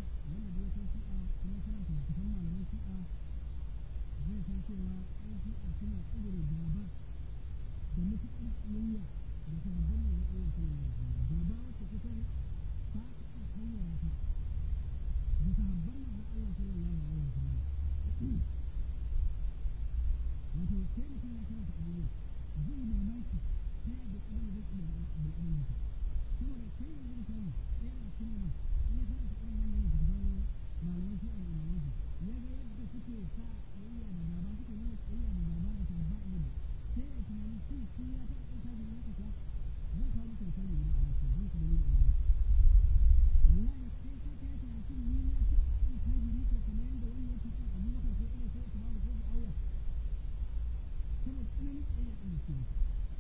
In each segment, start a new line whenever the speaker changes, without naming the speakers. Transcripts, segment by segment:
wanda da ya san shi'a kuma karanta littattafan malaman shi'a zai san cewa ɗan shi'a suna ƙudure gaba da matuƙar ƙiyayya da sahabban manzon Allah sallallahu alaihi wasallam gaba wacce kusan ta iya hanyara ta da sahabban manzon Allah sallallahu alaihi wasallam wato sai mutum ya karanta abubuwa zai yi mamaki ta yadda adam zai iya da bil'adam haka saboda kai yanzu misali ɗaya daga cikin nan in ya karanta irin wannan littattafan malaman shi'a da imamansu ya ga yadda suke sa ƙiyayya da gaba suke nuna ƙiyayya da gaba da sahabba annabi sai ya tunani shi ya taɓa ɗan tajiri haka kuwa zan kawo maka misali guda a nan don ku gani da imamansu wallahi sai ka yi tunanin ni na taɓa ɗan tajiri ko kamar yadda wani yake kan abubakar ko umar ko usmanu ko mu'awiya saboda tsananin ƙiyayya ɗin da suke masa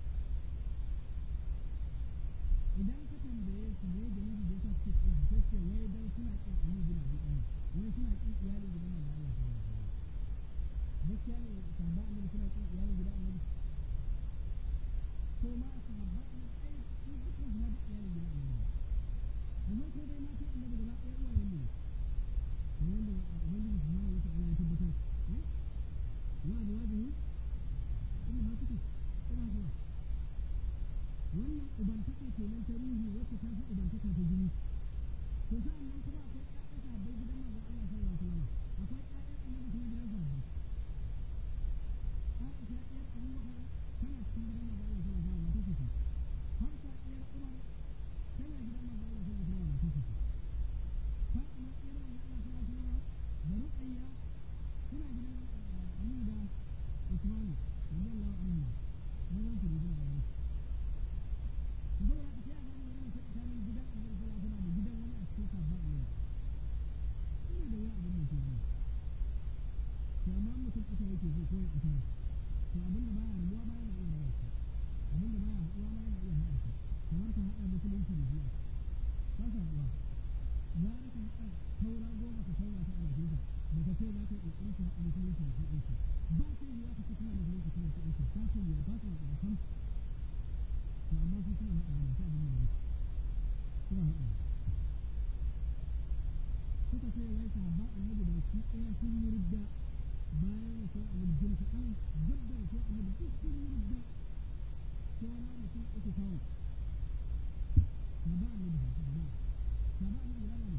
idan ka tambaye su ne dalili da yasa suke ƙin sai ce wai dan suna ƙin Ali bin Abi Talib wai suna ƙin iyalin gidan manzo Allah sallallahu alaihi wasallam gaskiya ne sahabba annabi suna ƙin iyalin gidan annabi ko ma sahabba annabi ai su dukkan su ma duk iyalin gidan annabi amma ko dai matan annabi gaba ɗaya uwayen mu ne kamar yadda ubangiji subhanahu wa ta'ala ya tabbatar wa azwajuhu ummahatukum kuma haka wannan ubantaka kenan ta ruhi wacce ta fi ubantaka ta jini to sa'an nan kuma akwai ƴaƴan sahabbai gidan manzon Allah sallallahu alaihi wasallam akwai ƴaƴan annabi kuma gidan sahabbai Aisha ƴar Abubakar tana cikin gidan manzon Allah sallallahu alaihi wasallam ta ce Hafsa ƴar Umar tana gidan manzon Allah sallallahu alaihi wasallam ta ce Fatima ƴar manzon Allah sallallahu alaihi wasallam da Ruqayya suna gidan Ali da Usman radiyallahu anhu mazan su gidan Allah saboda haka sai a gane wani mutum tsakanin gidan annabi sallallahu alaihi wasallam da gidan wani a cikin sahabban annabi ina da wani abin mutum ne to amma mutum ita yake so ko ya asara to abin da baya rabuwa ma yana iya rawa shi abin da baya haɗuwa ma yana iya haɗa shi kamar ka haɗa musulunci da jiya ba sa haɗuwa gara ka haɗa taura goma ka taura ta a bakinka da ka ce za ka yi ƙoƙari ka haɗa musulunci da shi ɗinki ba ta yiwuwa ka ce kana musulunci kana shi ɗinki ba ta yiwuwa ba ta haɗuwa sam to amma su suna haɗa masu abin mamaki suna haɗa suka ce wai sahabban annabi da shi ɗaya sun yi ridda bayan rasuwar annabi jin kaɗan duk da rasuwar annabi duk sun yi ridda saura mutum uku kawai sahabban annabi ba sahabban annabi ya ne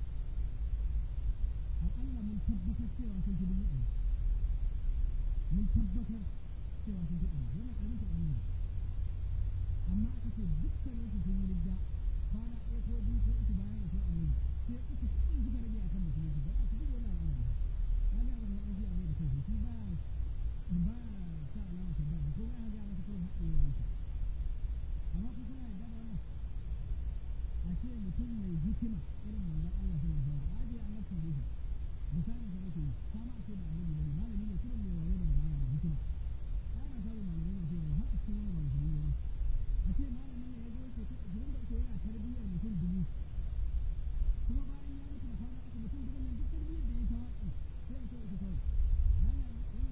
aƙalla mun tabbatar cewa sun fi dubu ɗari mun tabbatar cewa sun fi ɗari wannan ƙaramin taɓa ne amma aka ce dukkanin su sun yi ridda kwana ɗaya ko biyu ko uku bayan rasuwar annabi sai uku kawai suka rage a kan musulunci ba a cikin wannan al'amari ya ga masa an ji abu da kai shi ba sa alama ta ba ko ba ya ga masa kullum haɗewa yake amma ku kuna yarda da wannan a ce mutum mai hikima irin manzon Allah sallallahu alaihi wasallam aje Allah tarihi misalin da nake yi kama a ce da annabi ne malami ne kullum mai wayo da dabara da hikima ana samun malamai masu yawa har a cikin wannan ba musulmi ba a ce malamin ne ya zo ce ta 23 yana tarbiyyar mutum dubu kuma bayan ya mutu da kwana uku mutum dubu nan duk tarbiyyar da ya ta watsi sai a ce ita kawai wannan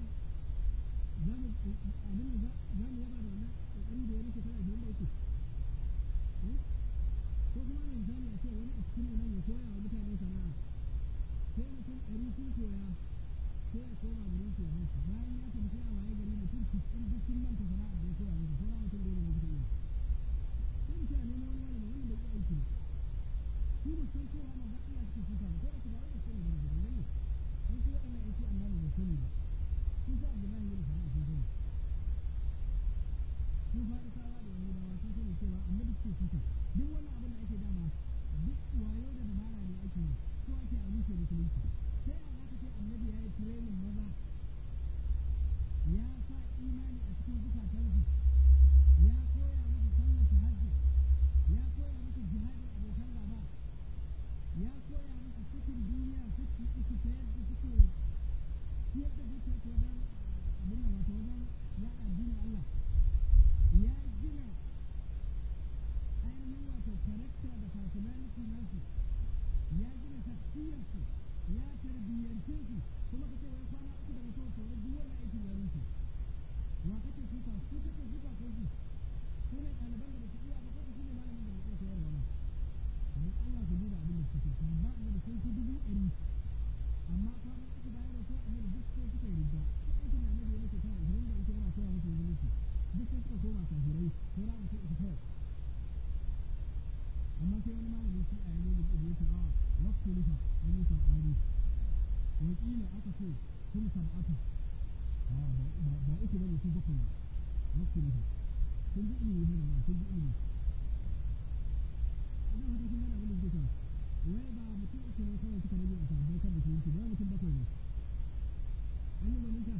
abin da za mu yaba da wannan ƙoƙari da ya nufi tana 23 ko kuma mai misali a ce wani a cikin nan ya koya wa mutane sana'a sai mutum 100 sun koya sai ya koma garin su ya mutu bayan ya tafi sai a waye gari mutum 90 duk sun manta sana'ar da ya koya musu sai mutum da ne suka iya sai mutum a nemo wani malami wannan bai iya aiki ba su ba san cewa manzo Allah suke suka ba ko da su ba wai sani ba da gani an ce waɗannan aiki amma ba sani ba sun sa Abdullahi bin Sa'id sun sani sun farisawa da Yahudawa sun sani cewa annabi suke suka duk wannan abin da ake dama duk wayo da dabara ne ake yi ko ake a rushe musulunci sai a za ka ce annabi ya yi training maza ya sa imani a cikin zukatansu ya koya musu sallar tahajjud ya koya musu jihadin abokan gaba ya koya musu cikin duniya suke uku ta yadda suke ciyar da dukiyar su wajen abin da wato wajen yaɗa addinin Allah ya gina ainihin wato character da personality nasu ya gina shakhsiyarsu ya tarbiyyance su kuma kace wai kwana uku da mutuwar sa wai duk wannan aikin ya rushe wa kake suka su kake suka ko su su ne ɗaliban da ba su iya ba ko su ne malamin da ba iya koyarwa ba amma Allah ku duba abin da suke ba annabi sun fi 100,000 amma kwana uku bayan rasuwa annabi duk sai suka yi ridda duk aikin da annabi ya mutu kawai 23 yana koya musu musulunci duk sai suka koma kafirai sai ra mutum ita kawai amma sai wani malami shi a yanzu da ya ce a waktu lifa an yi saɓani wakila aka ce sun sab'atu ba uku bane su bakwai ne waktu lifa sun ji ilimi ne ma sun ji ilimi ina wata kun gane abin da suke cewa wai ba mutum uku ne kawai suka rage a sahabbai kan musulunci ba mutum bakwai ne an yi gwaninta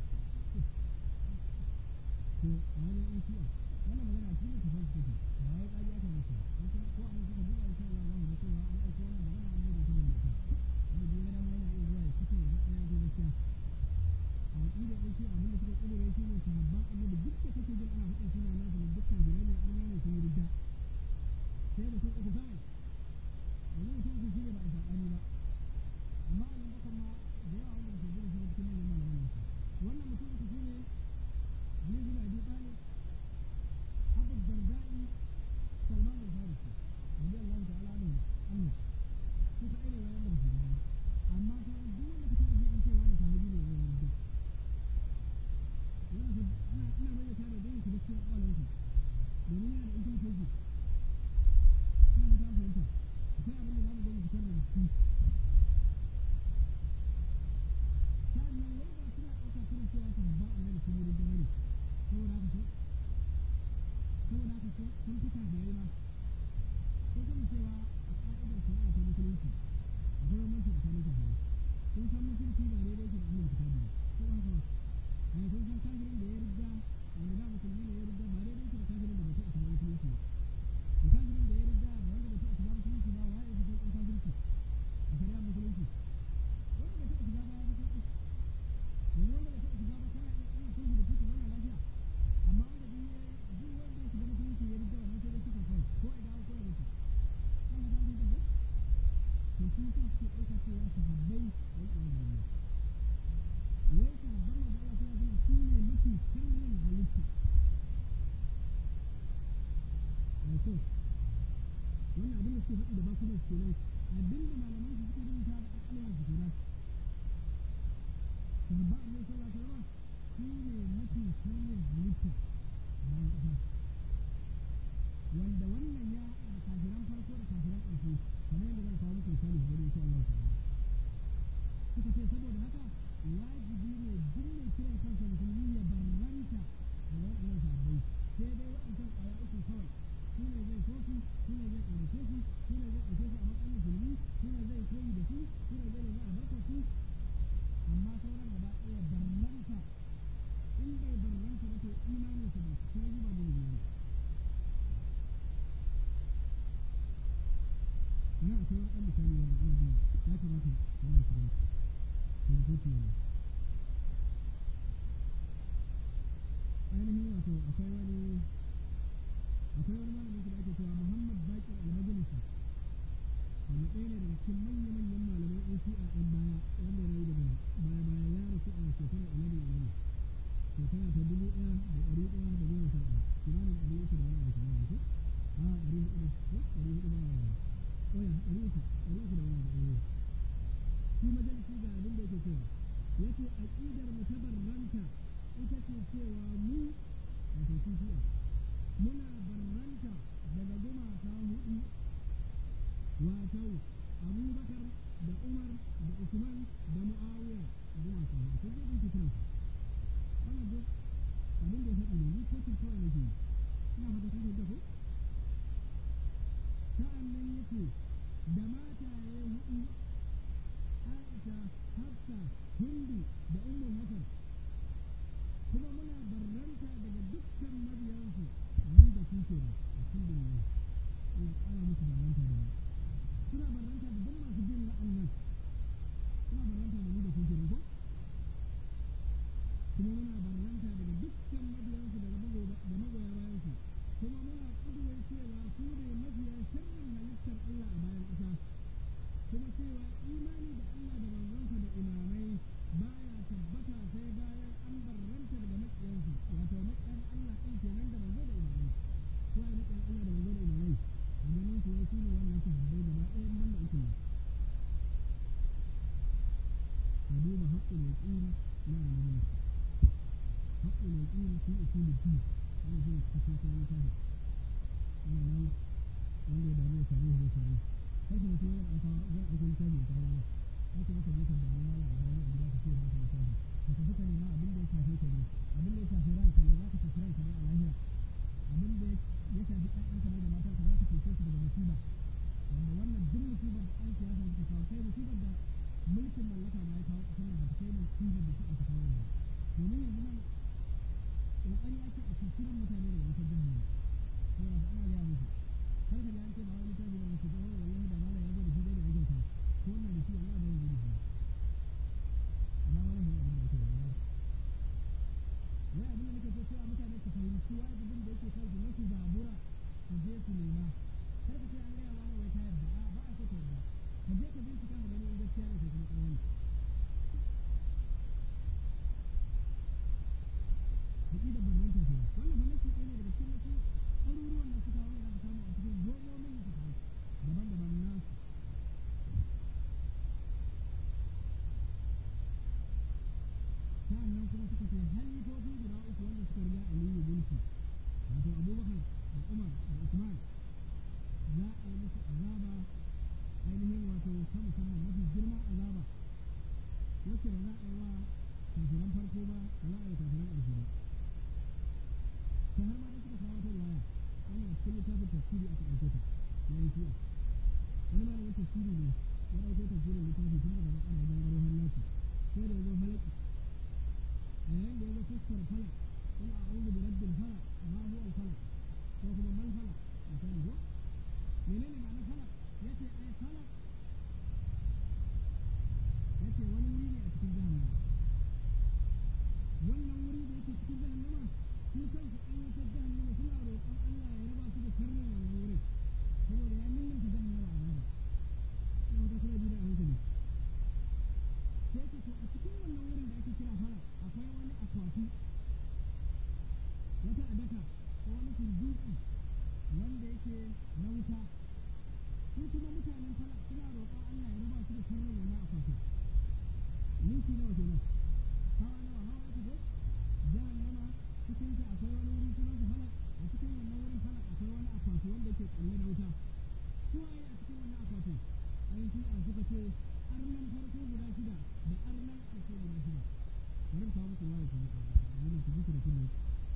to a wani yan shi'a wannan magana shi ne tafar take ba wai ƙari aka musu in kuma ko an suka buɗe insha Allah za mu ga cewa an aiko wannan magana an rage ta da mutum wanda duk yana ma yana iya zuwa ya fito ya ga ya zo gaskiya a aƙida yan shi'a abin da suka ƙudure shi ne sahabban annabi duk da kake jin ana faɗin suna nasu ne dukkan jirai ne arna ne sun yi ridda sai mutum uku kawai yanzu mutum uku shi ne ba a saɓani ba amma a nan bakan ma da yawa wanda ba su gudu shi cikin manyan malaman nasu wannan mutum uku shi ne Ali bin Abi Talib Abu Darda'i Salman al-Farisi radiyallahu ta'ala anhu su ka irin wayan da su ba amma sauran duk wanda kake ji an cewa ne sahabi ne wannan duk yana so ina mai ta da dai su da cikin kwalansu domin yana da intimate ina fata fahimta akwai abin da za mu zo mu fitar da shi sa'annan wai ba suna ɗauka kan cewa sahabban annabi sun yi ridda bane saboda haka sun fi kafirai ma sun sani cewa a ƙa'idar shari'a ta musulunci akwai bambanci tsakanin kafirai sun san musulunci ba daidai yake da ahlul kitabi ba ko ba haka ba sun san kafirin da ya ridda wanda da musulmi ne ya ridda ba daidai yake da kafirin da bai taɓa shiga musulunci ba da kafirin da ya ridda da wanda bai taɓa shiga musulunci ba waye ya fi sauƙin kafirci a shari'ar musulunci wanda bai taɓa shiga ba ya fi sauƙi domin wanda bai taɓa shiga ba kana iya ana sulhu da shi ka zauna lafiya amma wanda duk wanda ya shiga musulunci ya ridda wannan sai dai kisa kawai ko a dawo ko ya mutu kan ga mun tafi to shi sa suke ɗauka cewa sahabbai wal iyadu billah wai sahabban manzo Allah sallallahu alaihi wasallam su ne mafi sirrin halitta wato wannan abin da suke faɗi da bakunan su kenan abin da malaman su suke rubuta da al'amuran su kenan sahabban annabi sallallahu alaihi wasallam su ne mafi sirrin halitta a bayan ƙasa wanda wannan ya haɗa da kafiran farko da kafiran ƙarshe kamar yadda zan kawo muku misali gobe insha Allah ta'ala suka ce saboda haka wajibi ne duk mai kiran kansa musulmi ya barranta daga waɗannan sahabbai sai dai waɗancan ƙwaya uku kawai shi ne zai so su shi ne zai ƙaunace su shi ne zai ɗauke su a matsayin musulmi shi ne zai koyi da su shi ne zai nemi albarkar su amma sauran gaba ɗaya barranta in bai barranta ba to imaninsa bai cika yi ba mulki ne ina akwai wani ɗan misali wanda ina jin ya kamata yana su da rubutu ne ainihin wato akwai wani malamin da ake cewa Muhammad Baqir al-Majlisi wanda ɗaya ne daga cikin manya-manyan malaman ɗan shi'a ɗan baya wanda ya rayu daga baya ya rasu a shekarar 11 shekara ta 1111 kimanin 300 da wani abu kamar haka a 400 ba oya 300 da wani abu shi majalisi ga abin da yake cewa yace aqidar mutabarranta ita ce cewa mu wato shi'a muna barranta daga gumaka hudu wato Abubakar da Umar da Usman da Muawiya gumaka hudu sai dai kike kiransu wannan duk abin da ya faɗi ne ni ko kin kawai nake ina fata kun da ko sa'annan yace da mataye hudu Aisha Hafsa Hindu da Ummul Hasan kuma muna barranta daga dukkan mabiyansu ni da su kenan alhamdulillah ina ƙara musu barranta da ni suna barranta da duk masu bin wa'annan suna barranta da ni da su kenan ko kuma muna barranta daga dukkan mabiyansu da magoya bayansu kuma muna ƙudurai cewa su ne mafiya sharrin halittar Allah a bayan ƙasa kuma cewa imani da Allah da manzonsa da imamai baya tabbata sai bayan an barranta daga maƙiyansu wato maƙiyan Allah ɗin kenan da manzo da imamai su ai maƙiyan Allah da manzo da imamai a ganin su wai su ne wannan sahabbai اليقين مع نجمه حق اليقين في أصول الدين هذا هو التخصيص المتابع أنا من wanda ya damu ya same shi zai same kar ka mutum yana ɗauka zan ɗauko littafi ta rana haka maka je ka damu mala a rani a gida ka ce masa littafi ka tafi ka nema abin da ya shafe ka ne abin da ya shafe ranka ne za ka tafi ranka ne a lahira abin da ya shafi ƴaƴanka ne da matanka za ka cece su daga musiba wanda wannan duk musibar da ɗan siyasa suka kawo kai musibar da mulkin mallaka ma ya kawo ƙasar nan ba ta kai musibar da suka kawo yanzu domin yanzu nan ƙoƙari ake a cikin mutane daga wutar jahannama saboda ana gaya musu kar ka ji an ce ba wani tabi na musu kawai wallahi da malam ya zo da shi dai da ya kyauta ko wannan da shi wallahi ba zai zo da shi amma malam bai abin da ake da wai abin da nake so cewa mutane su fahimci wajibin da yake kansu na su zabura su je su nema kar ka ce an gaya wani wai ta yadda a ba a so ta yadda ka je ka bincika ka gani in gaskiya ne ko kuma ƙarya ne aƙidar barranta ce wannan barranta ɗaya ne daga cikin wasu ɗaruruwan da suka wani aka samu a cikin gomomin da suka daban-daban nasu sa'annan kuma suka ce halifofi guda uku wanda suka riga aliyu mulki wato abubakar da umar da usman za a yi musu azaba ainihin wato ta musamman mafi girman azaba wacce ba za a yi wa kafiran farko ba ba za a yi kafiran ƙarshe ba ta har ma da suka kawo wata riwaya wannan cikin littafin tafsiri aka ɗauke ta na yi fiya wani malamin tafsiri ne ya ɗauko tafsirin littafi tun daga bakara wajen garo hannaki sai da ya zo halaki a yayin da ya zo fassara falak قل أعوذ برب الفلق ما هو الفلق وهو ما الفلق مثلا هو منين معنى فلق يأتي أي فلق يأتي ونوري أتكون جهنم wannan wuri da yake cikin jahannama su kansu an wutar jahannama suna roƙon Allah ya raba su da sharrin wannan wurin saboda ya ninninka jahannama azaba ina wata kuna ji da hankali sai ce to a cikin wannan wurin da ake kira falak akwai wani akwati wata adaka ko wani turduki wanda yake na wuta su kuma mutanen falak suna roƙon Allah ya raba su da sharrin wannan akwatin ninki nawa kenan hawa nawa hawa uku ko jahannama cikin ta akwai wani wuri sunansa falak a cikin wannan wurin falak akwai wani akwati wanda yake kulle da wuta su waye a cikin wannan akwati an shi a suka ce arnan farko guda shida da arnan ƙarshe guda shida bari kawo muku waye ku wannan ku ji da kullum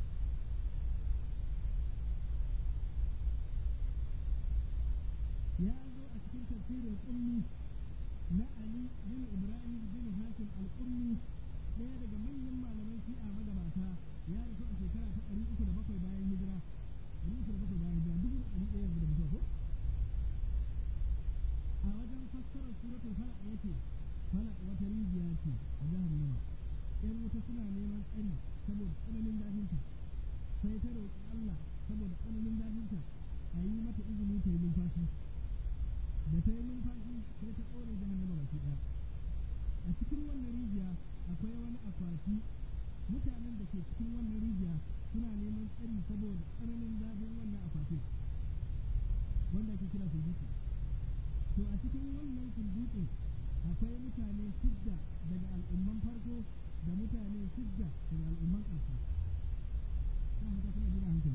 ya zo a cikin tafsirin ummi na Ali bin Ibrahim bin Hakim al-Ummi ɗaya daga manyan malaman shi'a magabata ya rasu a shekara ta 307 bayan hijira 307 bayan hijira 1100 da mutuwa ko a wajen fassarar suratul falaq yake falaq wata rijiya ce a jahannama ƴan wuta suna neman tsari saboda tsananin zafinta sai ta roƙi Allah saboda tsananin zafinta a yi mata izini ta yi numfashi da ta yi numfashi sai ta ƙone jahannama baki ɗaya a cikin wannan rijiya akwai wani akwati mutanen da ke cikin wannan rijiya suna neman tsari saboda tsananin zafin wannan akwatin wanda ake kira sulbuki to a cikin wannan sulbukin akwai mutane shidda daga al'umman farko da mutane shidda daga al'umman ƙarshe na haka kuna jira hankali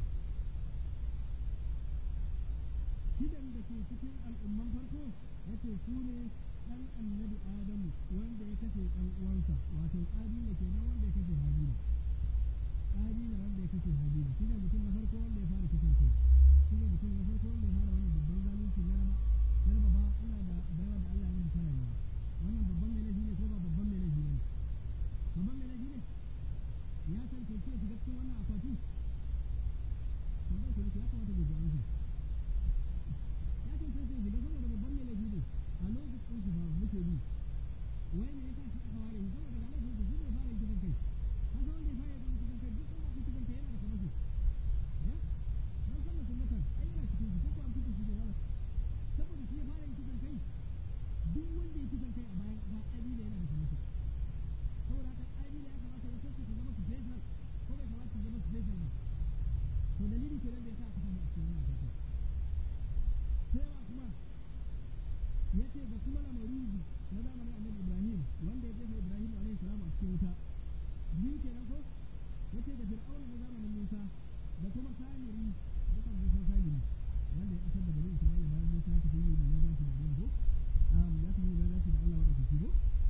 shidan da ke cikin al'umman farko yace su ne ɗan annabi adamu wanda ya kashe ɗan uwansa wato ƙabila kenan wanda ya kashe habila ƙabila wanda ya kashe habila shi ne mutum na farko wanda ya fara kisan kai shi ne mutum na farko wanda ya fara wannan babban zalunci na raba ba Allah da baiwa da Allah ya nufi rayuwa wannan babban mai laifi ne ko ba babban mai laifi ne babban mai laifi ne ya san kai ce shiga cikin wannan akwati tambayar ku ya kamata ku ji amsa ya san kai ce shiga saboda babban mai laifi ne a lokacin su ba muke bi wai ne yasa shi aka ware saboda ga laifin su ne fara kisan kai haka wanda ya fara kisan kai duk wanda kisan kai yana da kamar ya dan san musulmatan ai yana cikin su ko an fito shi da wala saboda shi ya fara kisan kai duk wanda ya kisan kai a bayan ba ƙabila yana da kamar saboda haka ƙabila ya kamata ya sauke ta zama special ko bai kamata ta zama special ba to dalili kenan da yasa aka samu a cikin wannan kafin sai wa kuma yace ga kuma lamaruzi na zamanin annabi Ibrahim wanda ya jefa Ibrahim alaihi salam a cikin wuta biyu kenan ko yace da Fir'auna na zamanin Musa da kuma Samiri dukan Musa Samiri wanda ya kasar da bani Isra'ila bayan Musa ya tafi yi da nazarci da Allah ko ya tafi yi da nazarci da Allah wanda kuke ko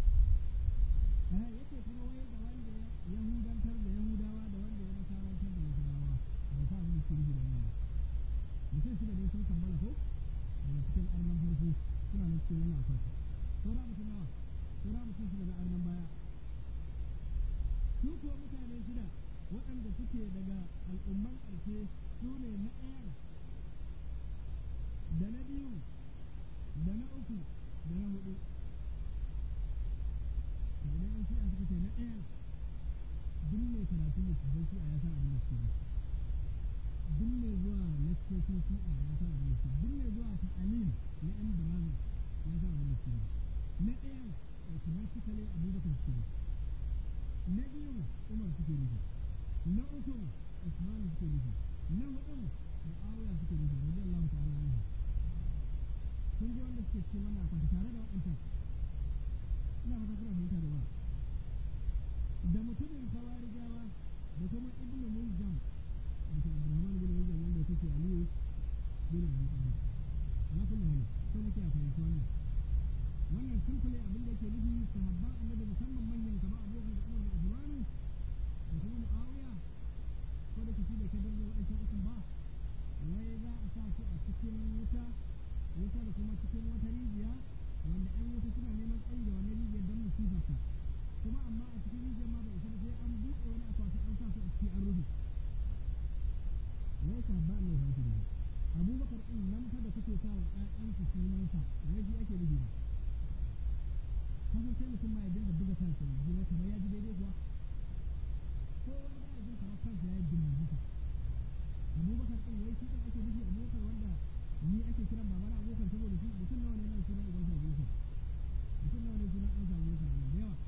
yace kuma wai da wanda ya yahudantar da Yahudawa da wanda ya nasarantar da Nasarawa ba sa abin da suke da wannan mutum shi da dai sun kammala ko daga cikin arnan farko suna nan cikin wannan akwati saura mutum nawa saura mutum shida na arnan baya su kuwa mutane shida waɗanda suke daga al'umman ƙarshe su ne na ɗaya da na biyu da na uku da na hudu idan yan shi'a suka ce na ɗaya duk mai karatun littattafan shi'a ya san abin da suke duk mai zuwa lakcocin shi'a ya san abin da suke duk mai zuwa ta'alim na yan brazil ya san abin da suke na ɗaya automatically abubakar suke na biyu umar suke nufi na uku usman suke nufi na hudu mu'awiya suke nufi radiyallahu ta'ala anhu sun ji wanda suke cikin wannan akwati tare da waɗancan ina fata kuna fahimta da ba da mutumin khawarijawa da kuma ibnu muljam wato abdurrahman bin muljam wanda ya kace aliyu bin abi talib ala kulli hal sai nake a fahimci wannan simple abin da yake nufi sahabban annabi musamman manyan kamar abokan da umar da usmanu da kuma muawiya ko da kici da kadar da wa'ancan ukun ba wai za a sa su a cikin wuta da kuma cikin wata rijiya wanda ƴan wuta suna neman tsayi da wannan rijiyar don musibarta kuma amma a cikin rijiyar ma bai isa ba sai an buɗe wani akwati an sa su a ciki an rufe wai sahabba ne ba shi da abubakar ɗin nan fa da kuke sa wa ƴaƴansu sunansa wai shi ake nufi ba kasan sai mutum ma ya dinga buga kansa ya ji kamar ya ji daidai kuwa ko wani ba ya jin kamar kansa ya yi dimmi haka abubakar ɗin wai shi ɗin ake nufi abubakar wanda ni ake kiran babana abubakar saboda shi mutum nawa ne nan sunan ubansa abubakar mutum nawa ne sunan ɗansa abubakar nan da yawa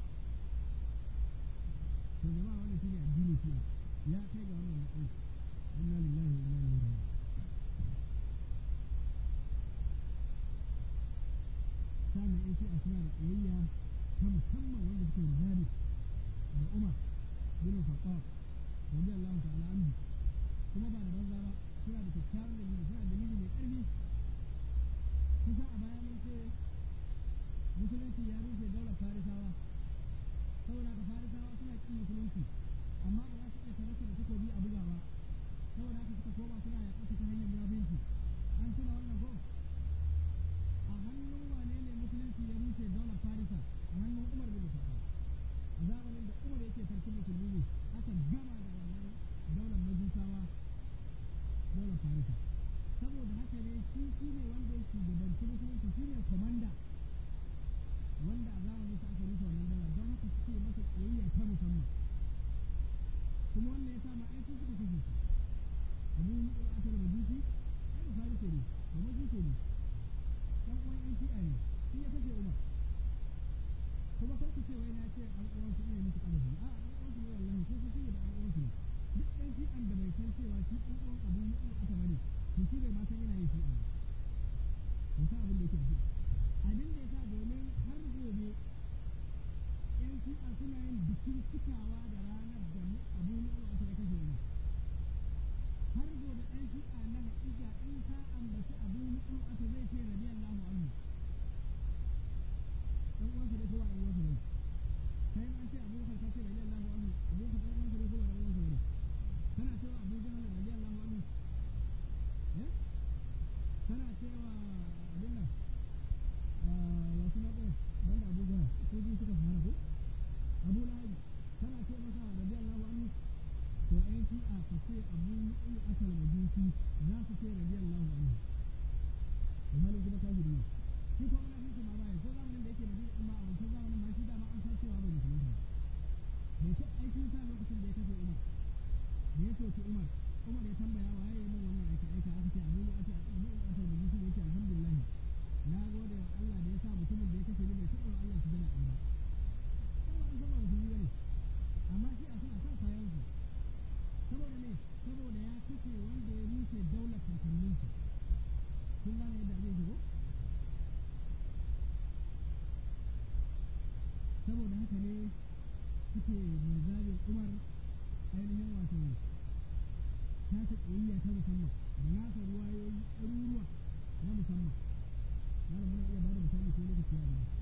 to jama'a wannan shi ne addini shi ya kai ga wannan matsayi inna lillahi wa inna ilaihi raji'un samun yan shi'a suna da ƙiyayya ta musamman wanda suke rizali da umar bin khattab radiyallahu ta'ala anhu kuma ba da banza ba suna da kyakkyawan dalili suna da dalili mai ƙarfi kusa a baya mun ce musulunci ya rushe daular farisawa saboda haka farisawa suna ƙin musulunci amma ba za su iya tarasa da takobi a buga ba saboda haka suka koma suna yaƙarsa ta hanyar munafinci an tuna wannan ko a hannun wane ne musulunci ya rushe daular farisa a hannun umar bin khattab a zamanin da umar yake sarkin musulmi ne aka gama da wannan daular majusawa daular farisa saboda haka ne shi ne wanda ya shugabanci musulunci shi ne komanda wanda a zamanin sa aka rushe wannan daular don haka suke masa ƙiyayya ta musamman kuma wannan ya sa ma ai sun suka kashe shi abu mu'ul asar majusi ai ba farisa ne ba majusi ne dan uwan yan shi'a ne shi ya kashe umar kuma kar ku ce wai na ce an uwan su ne musu ƙarfi a an uwan su ne wallahi ko su da an uwan su ne duk yan shi'an da bai san cewa shi an uwan abu mu'ul asar ne to shi bai ma san yana yin shi'a ba san abin da yake shi abin da yasa domin har gobe yan shi'a suna yin bikin cikawa da ranar da abu mu'ul asar ya kashe umar har gobe ɗan shi'a na haƙiƙa in ka ambaci abu mu'ul asar zai ce radiyallahu anhu ɗan uwansa ne ko ba ɗan uwansa ne kai an ce abubakar ka ce radiyallahu anhu abubakar ɗan uwansa ne ko ba ɗan uwansa ne kana cewa abu jahal radiyallahu anhu kana cewa abin nan ya suna ɗaya banda abu jahal ko biyu suka fara ko abu lahabi kana ce masa radiyallahu anhu to ɗan shi'a ka ce abu mu'ul asal majusi za su ce radiyallahu anhu alhalin kuma kafiri ne shi ko munafiki ma baya ko zamanin da yake madina din ma a wancan zamanin ma shi dama an san cewa bai musulunta ba bai ce aikin sa lokacin da saboda haka ne suke mirzabin Umar ainihin wato ta ƙiyayya ta musamman da nasa ruwayoyi ɗaruruwa na musamman. Malam muna iya bada misali ko lokaci ya gaba.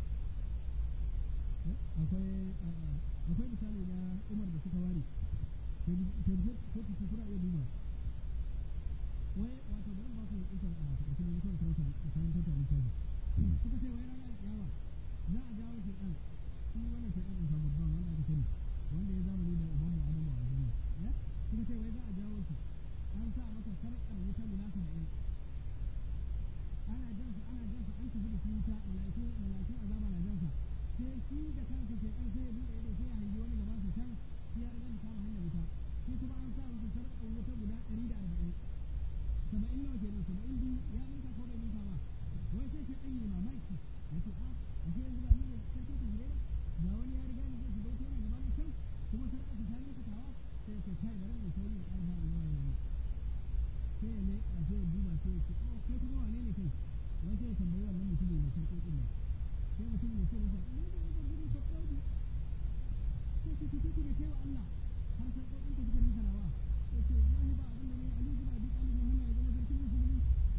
Akwai misali na Umar da suka ware ko tutu suna iya duba. Wai wato bari ba ku isar a cikin mutum karantar ta littafi. Suka ce wai ranar kiyama za a jawo shaitan, shi wannan shaitan ɗin babban wanda aka sani wanda ya zamani da ubanmu Adamu a aljanna. Suka ce wai za a jawo shi an sa masa sarƙar wuta guda 70. Ana jansa an tafi da shi wuta, mala'ikun azaba na jansa. Sai shi da kansa shaitan sai ya buɗe ido sai ya hangi wani gaban sa can shi ya riga shi kama hanyar wuta. Shi kuma an sa masa sarƙar wuta guda 140. 70 nawa kenan? 72 ya ninka ko bai ninka ba? Wai sai shi ɗan yi mamaki ya ce ashe yanzu ba ni ne sarkin kafirai ba, ga wani ya riga ni zai shiga wuta yana gaba na can kuma sarƙarsa ta ninka tawa. Sai ya ce kai bari mai sauri ya ƙarfa a wani sai ya leƙa sai ya duba sai ya ce kai kuma wane ne kai? Wai sai ya tambayi wannan mutumin mai sarƙoƙin nan. Sai mutum ya ce masa ne da Umar bin Khattabi. Sai ce ku bai kai wa Allah har sarƙoƙin ku suka ninka nawa. Sai ce wallahi ba abin da ne Ali bin Abi Talib na hana ya zama sarkin musulmi.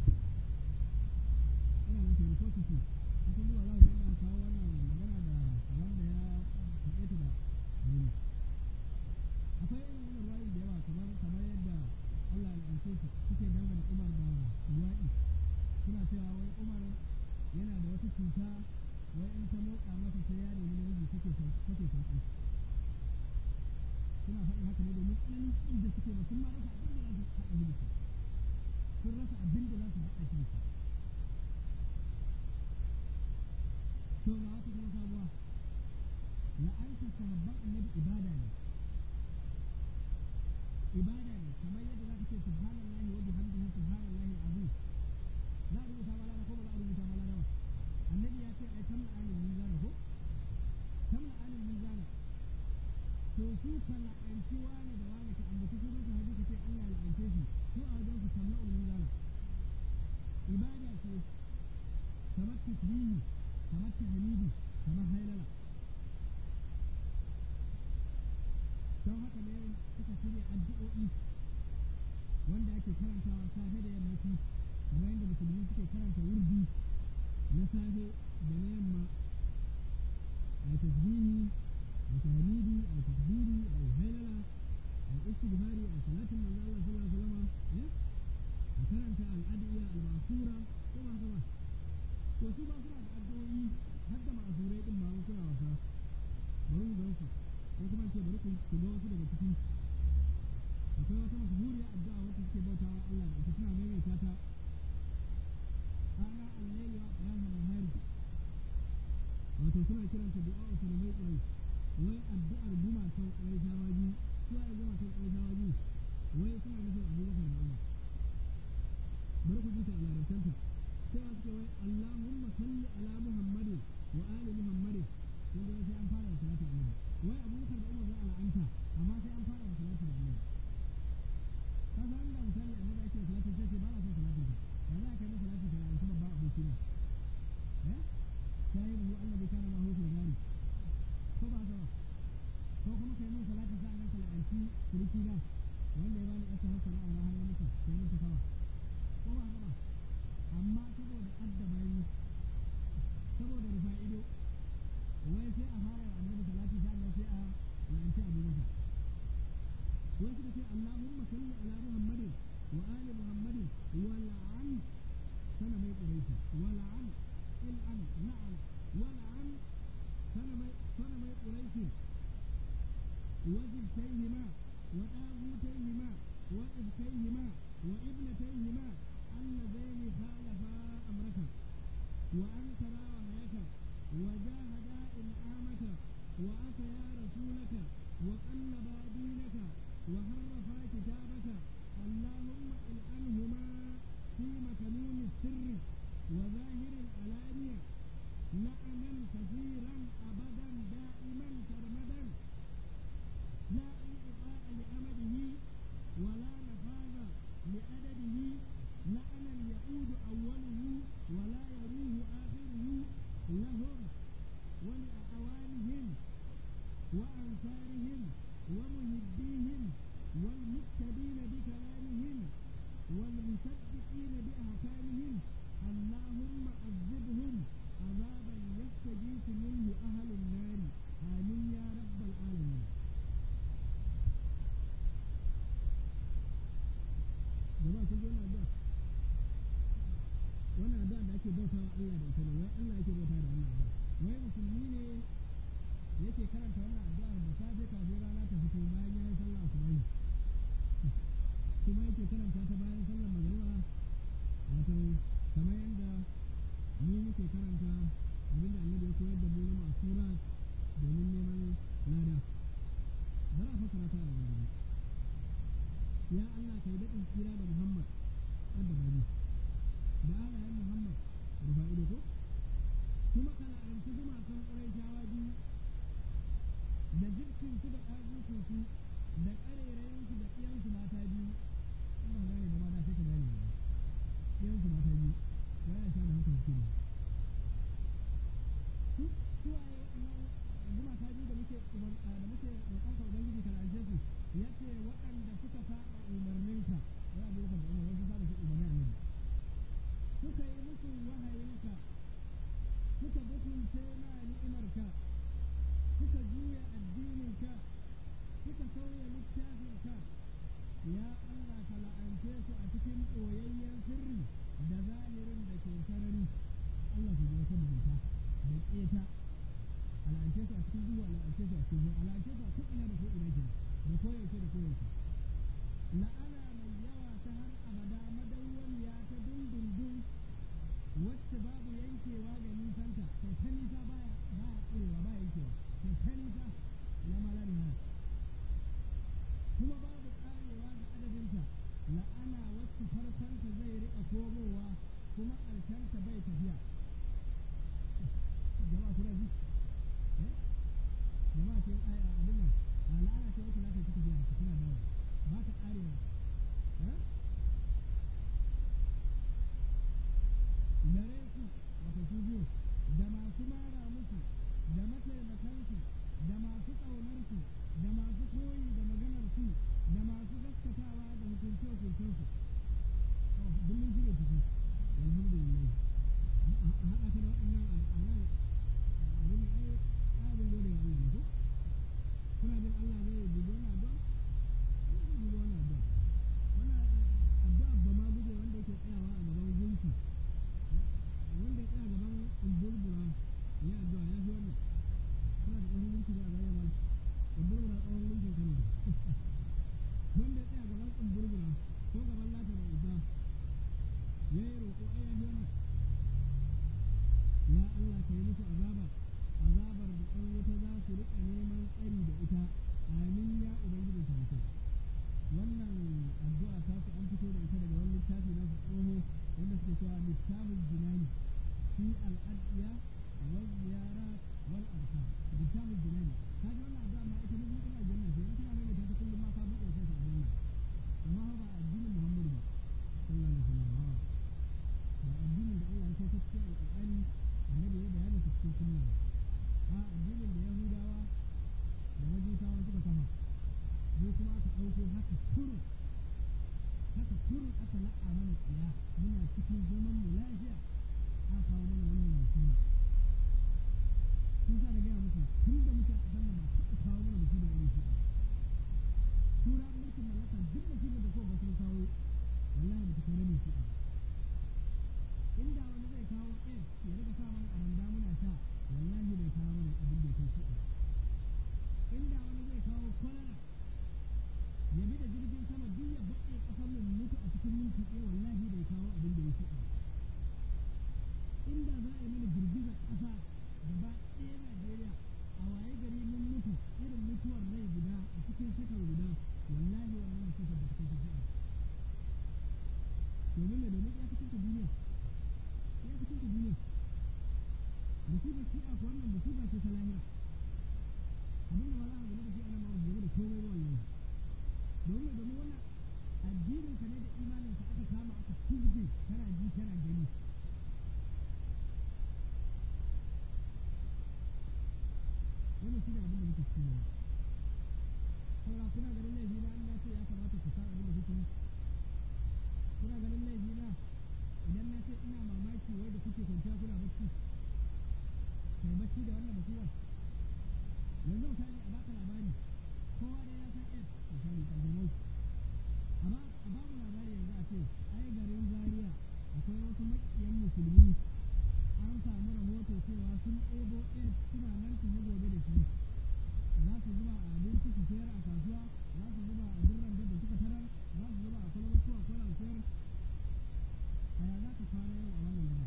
Ina nan ke rikotu ce. Kun duba za ku yadda aka kawo wannan magana da wanda ya faɗe ta da abin. Akwai irin wannan ruwayi da yawa kamar yadda Allah ya ance su suke dangana Umar da luwaɗi. Suna cewa wai Umar yana da wata cuta wai in ta motsa masa sai ya nemi namiji take sauƙi. Suna faɗin haka ne domin tsananin inda suke ba sun ma rasa abin da za su haɗa shi da shi. Sun rasa abin da za su haɗa shi da shi. To ga wata kuma sabuwa. La'anta sahabban annabi ibada ne. Ibada ne kamar yadda za ka ce subhanallahi wa bihamdihi subhanallahi azim. Za a rubuta ma lada ko ba za a rubuta ma lada ba? Annabi ya ce ai tamla anil mizana ko? Tamla anil mizana. To su ka la'anci wani da wani ka ambaci sunan su hadisi ce Allah ya la'ance shi. Su a wajen su tamla anil mizana. Ibada ce kamar tasbihi, kamar tahmidi, kamar hailala. Don haka ne suka shirya addu'o'i wanda ake karantawa safe da yammaci kamar yadda musulmi suke karanta wurdi na safe da na yamma. Ai tasbihi, ai tahmidi, ai takbiri, ai hailala, ai istighfari, ai salatin manzo Allah sallallahu alaihi wasallam, a karanta al-adiyya al-ma'sura ko ba haka ba. To su ba suna da addu'o'i har da ma'asurai din ma suna wasa. Bari mu gan su ko kuma ce bari ku ga wasu daga ciki. Akwai wata mashhuriya addu'a wacce suke bautawa Allah da ita suna maimaita ta ana al-layli wa atrafa nahari. Wato suna kiranta du'a usulmai quraish. Wai addu'ar gumakan quraishawa biyu. Su ai gumakan quraishawa biyu. Wai suna nufin Abubakar da Umar. Bari ku ji ta a larabtanta. Sai wasu ce wai Allahumma salli ala Muhammadin wa ali Muhammadin. Wanda sai an fara da salatin annabi. Wai Abubakar da Umar za a la'anta amma sai an fara da salatin annabi. Ka san da misali annabi ake salatin sai ce ba na son salatin ka. Ya za ka yi salatin ka la'anci babban aboki ne. Sai mu Allah bai kana ma hoto da gari. Ko ba haka ba. Ko kuma kai min salatin sa annan ka la'anci kirki na wanda ya bani asa haka na aure har na mutu sai mun ta sama. Ko ba haka ba. Amma saboda addabayi saboda rufa ido wai sai a fara wa annabi salati sannan sai a la'anci Abubakar. Wai suka ce Allahumma salli ala Muhammadin wa ali Muhammadin wa la'an sana mai quraishi wa la'an il'an la'ana wa la'an sana mai quraishi wajibtayhima wa dagutayhima wa ibtayhima wa ibnatayhima alladaini khalafa amraka wa ankara wahyaka wa jahada in'amaka wa asaya rasulaka wa qallaba dinaka wa harrafa kitabaka Allahumma il'anhuma fi makanun sirri wa zahir al'alaniya la'anan kathiran abadan da'iman sarmadan la inqita'a li'amadihi wa la nafaza li'adadihi لعنا يعود أوله ولا يروه آخره لهم ولأعوانهم wa Allah da ita ne wai Allah yake bauta da wannan addu'a wai musulmi ne yake karanta wannan addu'ar da safe kafin rana ta fito bayan ya yi sallah asubahi kuma yake karanta ta bayan sallar magariba wato kamar yadda mu muke karanta abinda annabi ya koyar da mu na ma'asurat domin neman lada bari a fassara ta a gaba ya Allah kai daɗin tsira da Muhammad adda bani da alayen Muhammad rufa ido ko kuma ka la'anci gumakan ƙurayshawa biyu da jirkinsu da ɗagutunsu da ƙarerayensu da ɗiyansu mata biyu in ba gane ba ma da sai ka gane ba ɗiyansu mata biyu ya yi sha da haka suke ne su waye waɗannan gumaka biyu da muke roƙonka ubangiji ka la'ance su ya ce waɗanda suka saba umarninka ya abu da umar wasu saba su umarni annabi suka yi musu wahayinka suka butulce ma ni'imarka suka juya addininka suka sauya littafinka ya Allah ka la'ance su a cikin ɓoyayyen sirri da zahirin da ke sarari Allah ku ji wata mugunta da ƙeta al'ance su a cikin duhu al'ance su a cikin zuwa al'ance su a ko'ina da ko'ina ke da koyaushe da koyaushe la'ana mai yawa ta har abada madawwamiya ta dundundun wacce babu yankewa ga nisanta kai ta nisa baya ƙurewa baya yankewa kai ta nisa ila ma la nihaya kuma babu ƙarewa ga adadinta la'ana wacce farkonta zai riƙa komowa kuma ƙarshenta bai tafiya jama'a kuna ji jama'a ce abin nan la'ana ce wacce za ta yi ta tafiya haka tana dawo ba ta ƙarewa gare su wata su biyu da masu mara musu da mataimakansu da masu ƙaunarsu da masu koyi da maganarsu da masu gaskatawa da hukunce-hukuncensu duk mun shirya ciki alhamdulillah a haɗa ta da waɗannan al'anan abin ai abin gode wa Allah ne ko kuna jin Allah zai dubi wannan addu'a Allah zai dubi wannan addu'a wannan addu'a ba ma guje wanda yake tsayawa a gaban gunki wanda ya tsaya gaban umburbura ya addu'a ya fi wannan kuna da ɗan gunki ne a zaya mana umburbura tsawon gunkin kano wanda ya tsaya gaban umburbura ko gaban lata da uzza ya yi roƙo ai ya fi wannan ya Allah ka yi musu azabar da ɗan wuta za su riƙa neman tsari da ita amin ya ubangiji ta mutu wannan addu'a ta su an fito da ita daga wani littafi na su tsoho wanda suke cewa littafin jinani fi al'adiya wal ziyara wal arham littafin jinani ka ji wannan addu'a ma ita ne din aljanna ce in kana mai ta kullum ma ka buɗe sai aljanna amma ba addinin Muhammadu ba sallallahu alaihi wasallam ba addinin da Allah ya kai cikin alƙur'ani annabi ya bayani cikin sunna a addinin da Yahudawa da Majusawa suka kafa mu kuma aka ɗauko haka kurun aka la'a mana tsiya muna cikin zaman mu lafiya aka kawo mana wannan musiba sun sa da gaya muku tun da muke a ƙasar nan ba taɓa kawo mana musiba irin shi ba tura mulkin mallaka duk musibar da kowa sun kawo wallahi ba ta kai rabin shi ba inda wani zai kawo AIDS ya riga sa mana a randa muna sha wallahi bai kawo mana abin da ya kai shi ba inda wani zai kawo kwalara ya bi da jirgin sama duk ya baƙe ƙasar nan mutu a cikin minti ɗaya wallahi bai kawo abin da ya fi inda za a yi mana girgizar ƙasa gaba ɗaya Najeriya a waye gari mun mutu irin mutuwar rai guda a cikin shekar guda wallahi wannan musibar da ta kai domin ne domin ya cikin duniya musibar shi'a ko wannan musiba ce ta lahira abin da ba za a gani da shi ana ma ba gani da komai ba wallahi domin wannan addinin ka ne da imanin ka aka kama aka turje kana ji kana gani wannan shi ne abin da muke cikin yana saura kuna ganin laifi na an ce ya kamata ku san abin da kuke yi kuna ganin laifi na idan na ce ina mamaki wai da kuke kwanciya kuna bacci kai bacci da wannan musibar yanzu misali a baka labari kowa dai ya san S misali kanjamau amma a bamu labari yanzu a ce ai garin Zaria akwai wasu maƙiyan musulmi sun ɗebo ɗaya suna nan tafi gobe da shi za su zuba a abinci su sayar a kasuwa za su zuba a birran da suka tarar za su zuba a kwalabar tuwa kwalar sayar a ya za ka kwana yau a wannan dare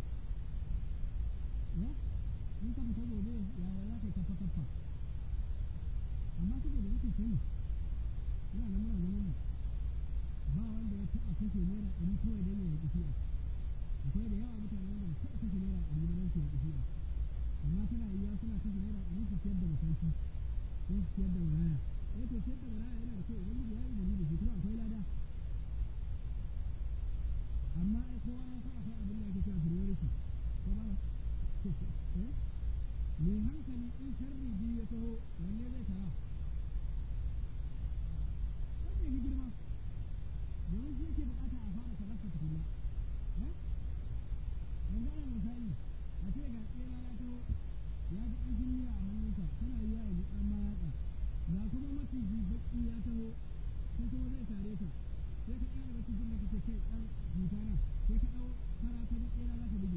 in ka fita gobe yaya za ka yi kafa kafa amma saboda rashin sani ina nan muna zaman mu ba wanda ya taɓa kashe naira ɗari kawai don ya yaƙi shi'a akwai da yawa mutane wanda ba taɓa kashe naira ɗari ba don su yaƙi shi'a amma tana yiwuwa suna kashe naira ɗari su siyar da mafarki ko su siyar da maraya to siyar da maraya yana da kyau idan ya yi umarni da shi kuma akwai lada amma ai kowa ya san akwai abin da ake cewa priority ko ba mai hankali in sharri biyu ya taho wanne zai tara wanda ya fi girma domin shi yake bukata a fara talasta tukuna yanzu ana misali a ce ga tsera ya taho ya ji ƙarfin miya a hannunsa tana yi ya ji ɗan mayatsa ga kuma maciji baƙi ya taho shi kuma zai tare ta sai ka ƙara macijin da kake kai ɗan mutana sai ka ɗau fara ta ji tsera za ka buge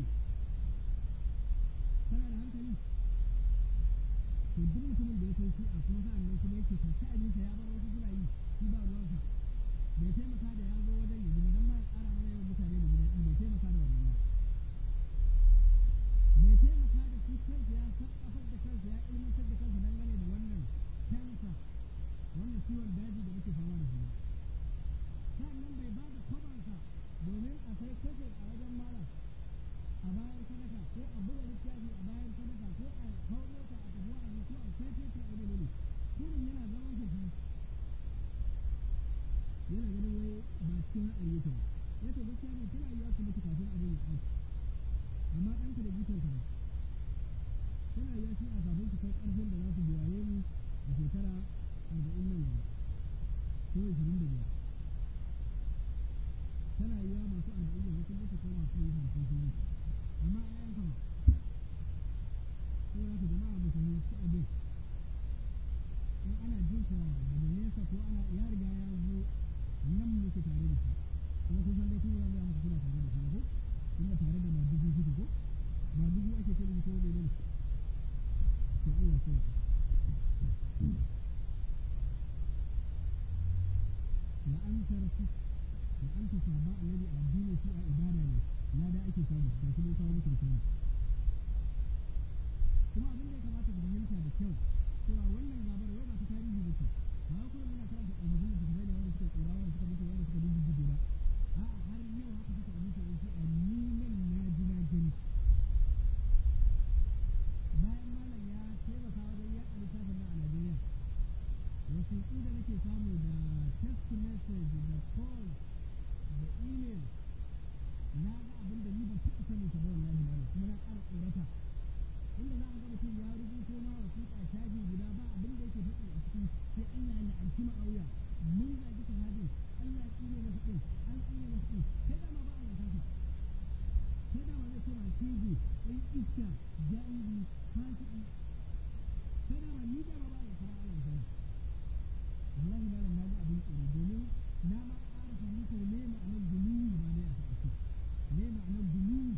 kana da hankali to duk mutumin da ya san shi'a kuma sa'an nan kuma yake tafi abinsa ya bar wasu suna yi shi ba ruwansa bai taimaka da ya zo wajen ya gina don ma ya ƙara mana yawan mutane da gidaɗi bai taimaka da wannan ba bai taimaka da shi kansa ya sarƙafar da kansa ya ilmantar da kansa dangane da wannan kansa wannan ciwon daji da muke fama da shi ba sa'annan bai ba da kwabansa domin a sai kake a wajen malam a bayan sadaka ko a buga littafi a bayan sadaka ko a hau mota a tafi wa'azi ko a sai keke a ilimi ne kurin yana zaman sa shi yana ganin wai ba cikin haɗari yake ba ya to gaskiya ne tana yiwa su mutu kafin abin ya ɓaci amma ɗanka da jikanka ba tana yiwa shi a kafin su kai ƙarfin da za su biyaye ni a shekara 40 nan gaba ko 25 tana yiwa masu 40 yanzu sun mutu ko masu 50 sun mutu amma ƴaƴan ka ba ko za ka jama'a mu fahimci abin in ana jinsa daga nesa ko ana ya riga ya zo nan muke tare da shi kuma kun san dai kun ga muku kuna tare da shi ba ko inda tare da madugu kuke ko madugu ake ce ko ne ne to Allah sai la'antar sahaba annabi a addinin shi a ibada ne lada ake samu da kuma kawo mutum kenan kuma abin da ya kamata ku fahimta da kyau cewa wannan gabar wai ba ta tarihi ba ce ba kuma muna karanta ƙarfafin da suka da wanda suka tsora wanda suka mutu wanda suka dubu ba a'a har yau haka suka abinci in shi a ninan na gani bayan malam ya taimaka wajen yaɗa littafin nan a Najeriya wasiƙu da nake samu da text message da call da email na ga abin da ni ban taɓa sanin ta ba wallahi malam kuma na ƙara tsorata inda za a ga mutum ya rubuto ma wasiƙa shafi guda ba abin da yake faɗi a ciki sai Allah ya la'anci ma'auya mun zagi sahabin Allah ya tsine masa ɗin an tsine masa ɗin kai dama ba a lantarka kai dama zai ce ma kiji ɗan iska ja'iri fasiki kai dama ni dama ba a lantarka Allah ya wallahi malam na ga abin tsoro domin na ma ƙara fahimtar me ma'anar duluwi ma ne a taƙaice me ma'anar duluwi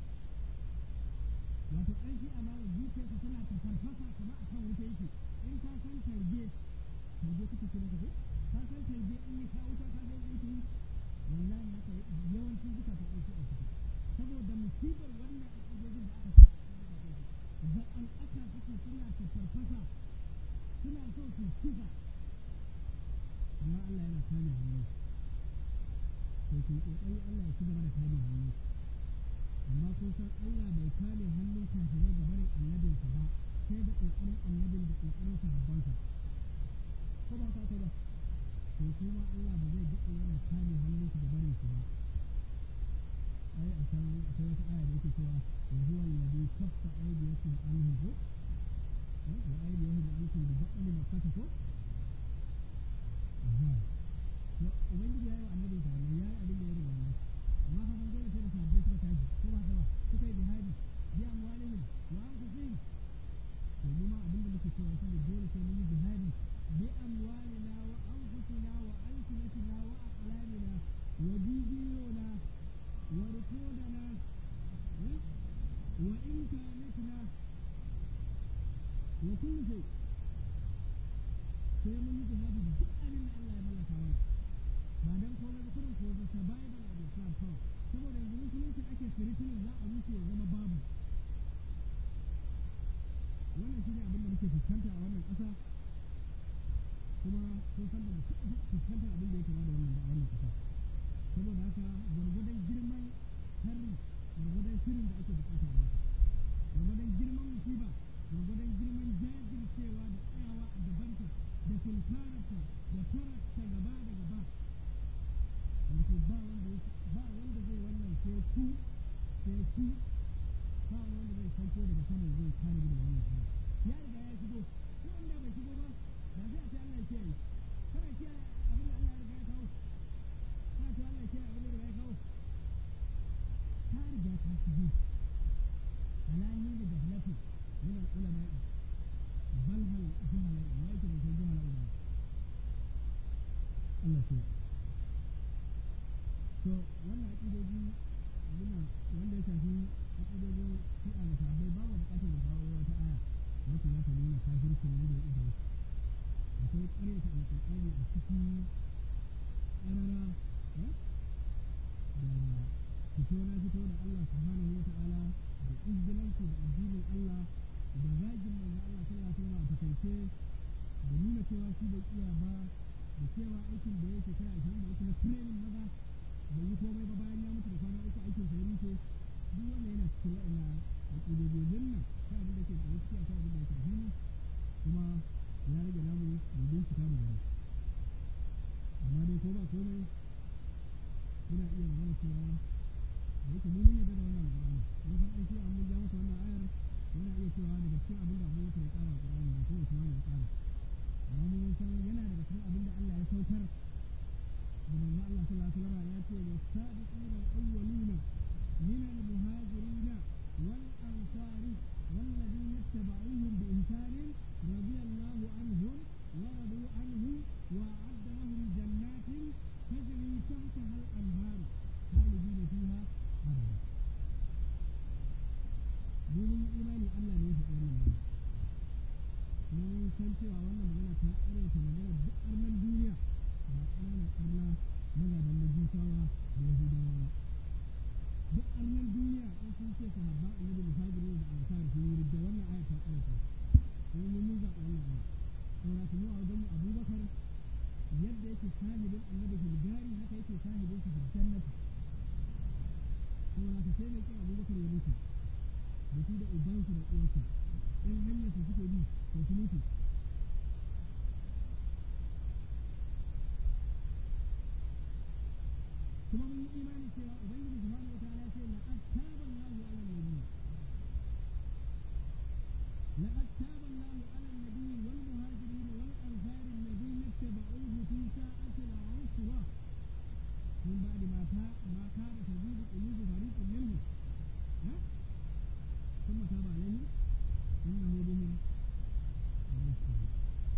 wato ɗan shi a malam zuciyarsa tana ta farfasa kamar a kan wuta yake in ka san targe kuka ce maka ko ka san targe in ya sha wuta ka san yake yi wallahi haka yawancin duka ta ɗauki a ciki saboda musibar wannan aƙidojin da aka sa da al'aka suke suna ta farfasa suna so su kisa amma Allah yana kame hannu sai ku kokari Allah ya ci gaba da kame hannu amma kun san Allah bai kame hannun kafirai ga barin annabinsa ba sai da kokarin annabin da kokarin sahabbansa ko ba ka ba to kuma Allah ba zai daɗe yana kame hannun su da barin su ba ai a san akwai wata aya da yake cewa wa huwa alladhi kaffa aydiyakum anhum ko wa aydiyahum ankum bi ba'li makkah ko to ubangiji yayi wa annabin sa wannan yayi abin da ya riga yayi amma fa san dole sai da sahabbai suka tashi ko ba ba suka yi jihadi bi amwalihim wa anfusihim to mu ma abin da muke cewa shine dole sai mun yi jihadi bi amwalina wa anfusina wa alsinatina wa aqlamina wa didiyona wa rukudana wa imkanatina wa kullu shay sai mun yi jihadi da duk abin da Allah ya mallaka mana ba dan komai ba kurin ko survival of Islam kawai saboda yanzu musulunci ake threatening za a rushe ya zama babu wannan shine abin da muke fuskanta a wannan ƙasa kuma sun san da mu fuskantar abin da ya kama da wannan ba a wannan ƙasa saboda haka gwargwadon girman sharri gwargwadon shirin da ake bukata a masa gwargwadon girman musiba gwargwadon girman jajircewa da tsayawa a gabanta da tunkararta da tararta gaba da gaba wato ba wanda zai wannan sai ku ba wanda zai sauko daga saman zai kare daga wannan shirin ya riga ya shigo ko wanda bai shigo ba ba sai a ce Allah ya kiyaye kana kiyaye abin da Allah ya riga ya kawo kana ce Allah ya kiyaye abin da ya riga ya kawo ta riga ta shigo alayi da gaflatu min al-ulama'i bal hal juhala wa yake da juhala ba Allah ya to wannan aqidoji abuna wanda ya shafi aƙidojin shi'a da sahabbai babu buƙatar da kawo wata aya wacce za ta nuna kafircin wanda ya ƙidar akwai ƙaryata alƙur'ani a cikin ƙarara da fito na fito da Allah subhanahu wa ta'ala da izgilanci da addinin Allah da zagin manzo Allah sallallahu alaihi wasallam a takaice da nuna cewa shi bai iya ba da cewa aikin da yake shekara 23 na training maza bai yi komai ba bayan ya mutu da kwana uku aikin sa ya rushe duk wannan yana cikin wa'ina aƙidojin nan ta abin da ke da gaskiya ta abin da ya shafi ni kuma ya rage namu mu bincika mu gani amma dai ko ba komai muna iya magana cewa da yake mu mun yarda da wannan alƙur'ani mun san ɗan cewa mun ja masa wannan ayar yana iya cewa daga cikin abin da Abu Bakar ya ƙara alƙur'ani da ko Usman ya ƙara amma mun san yana daga cikin abin da Allah ya saukar da manzo Allah sallallahu alaihi wasallam ya ce was-sabiquna al-awwaluna من المهاجرين والأنصار والذين اتبعوهم بإحسان رضي الله عنهم ورضوا عنه وأعد لهم جنات تجري تحتها الأنهار خالدين فيها أبدا. من الإيمان الله ليس إيمان mun san cewa wannan magana ta ƙaryata magana duk arnan duniya ba ƙananan arna magadan majusawa da yahudawa ba duk arnan duniya in sun ce sahabban annabi muhajirin da ansar sun yi da wannan aya ta ƙaryata kuma mun zaɓi wannan aya saboda kuma a wajen Abubakar yadda yake sahibin annabi filgari haka yake sahibin sa jannati saboda ka sai mai kin Abubakar ya mutu da shi da ubansu da uwarsa in hanyar su suke bi to su mutu kuma mun yi imani cewa ubangiji subhanahu wa ta'ala ce laqad taba Allahu 'ala an-nabi laqad taba Allahu 'ala an-nabi wal muhajirin wal ansar alladhina ittaba'uhu fi sa'ati al-'usra min ba'di ma kana tazidu qulubu fariqin minhum ثم تاب عليهم إنه بهم رؤوف رحيم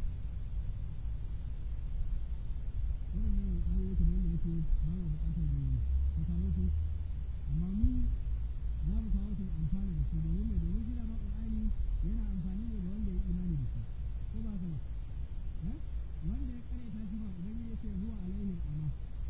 waɗannan ayoyi kamar yadda nake ba wa buƙatar mu ta kawo su amma mu za mu kawo su amfani da su domin mai domin shi dama ƙur'ani yana amfani ne da wanda ya imani da shi ko ba haka ba wanda ya ƙaryata shi ba ubangiji ya ce huwa alaihim amma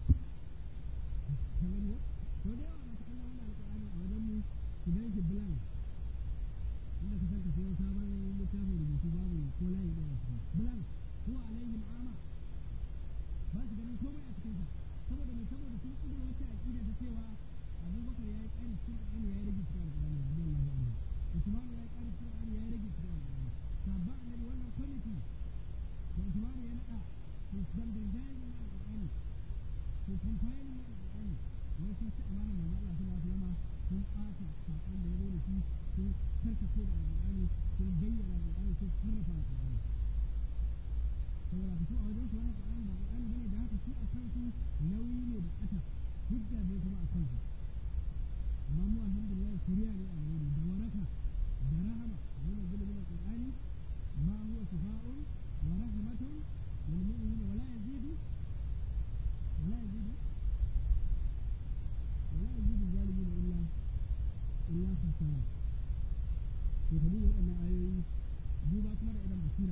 kamar ne to da yawa masu kallon wannan alƙur'ani a wajen mu su gan shi blank inda ka san ka sayo sabon littafin rubutu babu ko layi ɗaya a ciki blank huwa alaihim amma ba su ganin komai a cikinsa saboda mai saboda sun kudu wata aƙida ta cewa Abubakar ya yi ƙari cikin Qur'ani ya yi rage cikin Al-Qur'ani radiyallahu anhu Usman ya yi ƙari cikin Qur'ani ya yi rage cikin Al-Qur'ani sabba annabi wannan kwamiti da Usman ya naɗa su standardizing na Al-Qur'ani su compiling na Al-Qur'ani wani sun ci amanar manzo Allah sallallahu alaihi wasallam sun ɓata saƙon da ya zo da shi sun karkace da Al-Qur'ani sun bayyana Al-Qur'ani sun sarrafa Al-Qur'ani saboda ka so a wajen su wannan Qur'ani ba Qur'ani bane da haka su a kansu nauyi ne da ƙasa hujja ne kuma a kansu amma mu alhamdulillah shari'a ne a gare da waraka da rahama mun yanzu min Qur'ani ma huwa shifa'un wa rahmatun lil mu'minina wala yazidu zalimin illa khasara to kabi waɗannan ayoyi duba kuma da idan basira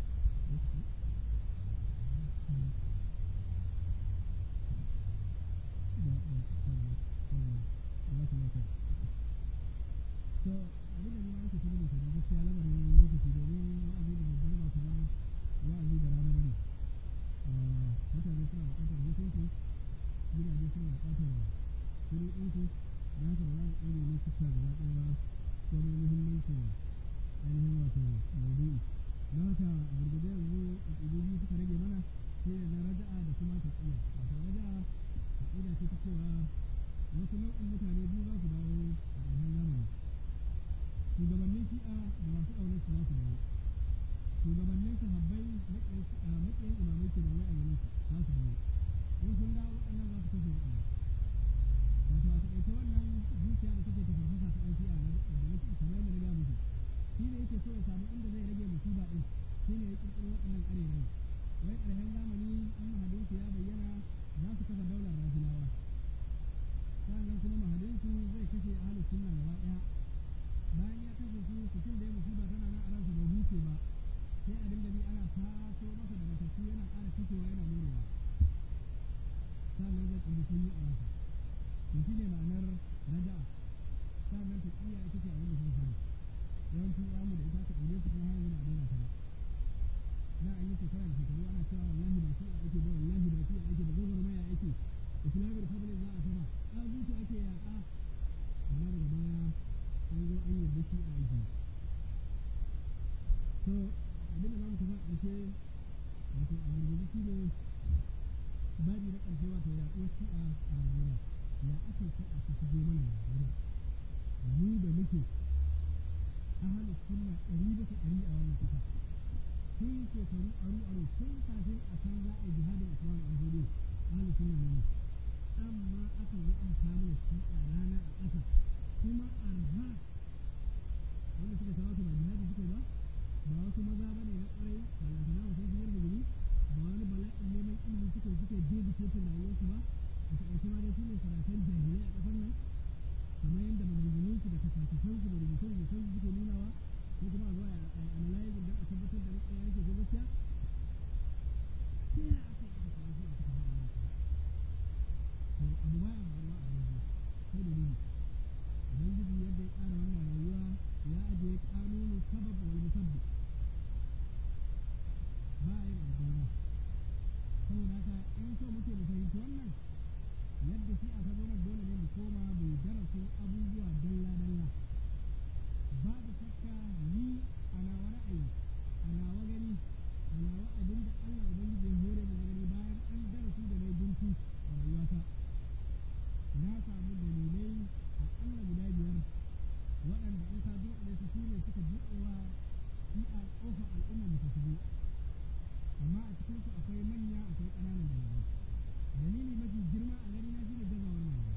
so abin da ni ma nake tunanin kenan gaskiya lamarin lokaci domin wa'azi da daddare ba kamar wa'azi da rana bane mutane suna buƙatar hutunsu gidaje suna buƙatar wuri ɗinsu da haka ba za mu ɗaure lokuta gaba ɗaya ba komai muhimmancin ainihin wato maudu'i don haka a gurgurde yanzu aƙidu biyu suka rage mana shi ne na raja'a da kuma taƙiyya wato raja'a aƙida ce ta cewa wasu nau'in mutane biyu za su dawo a ƙarshen zamani shugabannin shi'a da masu ƙaunar su za su dawo shugabannin sahabbai maƙiyan imamai ke da wai a ganin su za su dawo in sun dawo waɗannan za su kashe waɗannan wato a taƙaice wannan zuciya da take tafarfasa ta ɗan shi'a da kamar yadda na gaya musu shi ne yake so ya samu inda zai rage musiba ɗin shi ne ya ƙirƙiro waɗannan ƙarerai wai ƙarshen zamani in mahadinsu ya bayyana za su kafa daular rafilawa sannan kuma mahadinsu zai kashe ahlus sunna gaba ɗaya bayan ya kashe su cikin da ya musiba tana nan a ransa bai huce ba sai a dinga bi ana taso masa da matattu yana ƙara kashewa yana morewa sannan zai tsinci sanyi a ransa to shi ne ma'anar raja'a sannan taƙiyya ita ce abin da suka sani yawancin yamu da ita aka ɗaure su kuma har yanzu ba a daina ta ba na an yi shekara da shekaru ana cewa wallahi ba shi'a ake ba wallahi ba shi'a ake ba gwagwarmaya ake islamic republic za a kafa ɗagutu ake yaƙa amma daga baya an zo an yarda shi'a ake to abin da za mu tafi a ƙarshe wato a gurgurzu shi ne babi na ƙarshe wato yaɗuwar shi'a a Najeriya ya ake shi'a ta shigo mana Najeriya mu da muke ahalus sunna 100% a wannan ƙasa tun shekaru aru tun kafin a san za a yi jihadin Usman an hudu ahalus sunna ne mu amma aka yi amsa mana shi'a rana a ƙasa kuma arha wanda suka kawo ta ba jihadi suke ba ba wasu maza ba ne na ƙwarai ballantana wasu sun yarda guri ba wani bala'in neman ilimi suke dedicating rayuwarsu ba a taƙaice ma dai su ne sarakan jahilai a ƙasar nan kamar yadda maganganunsu da takasasansu da rubuce-rubucensu suke nunawa ko kuma a zuwa a analyzing don a tabbatar da na yake ko gaskiya sai aka yi aka kawo shi a cikin wannan to abu baya faruwa a yanzu sai da nuni ubangiji yadda ya tsara wannan rayuwa ya ajiye kanunin sabab wal musabbib ba a yin abu ba saboda haka in so muke mu fahimci wannan yadda shi a tazo nan dole ne mu koma mu darasin abubuwa dalla-dalla babu shakka ni a nawa ra'ayi a nawa gani a nawa abin da Allah ubangiji ya hore mu na gani bayan an darasi da mai binci a rayuwata na samu dalilai aƙalla guda 5 waɗanda in ka dunkule su ne suka buɗewa shi a ƙofar al'umma mu ta shigo amma a cikin su akwai manya akwai ƙananan dalilai dalili mafi girma a gani na shine gazawar malamai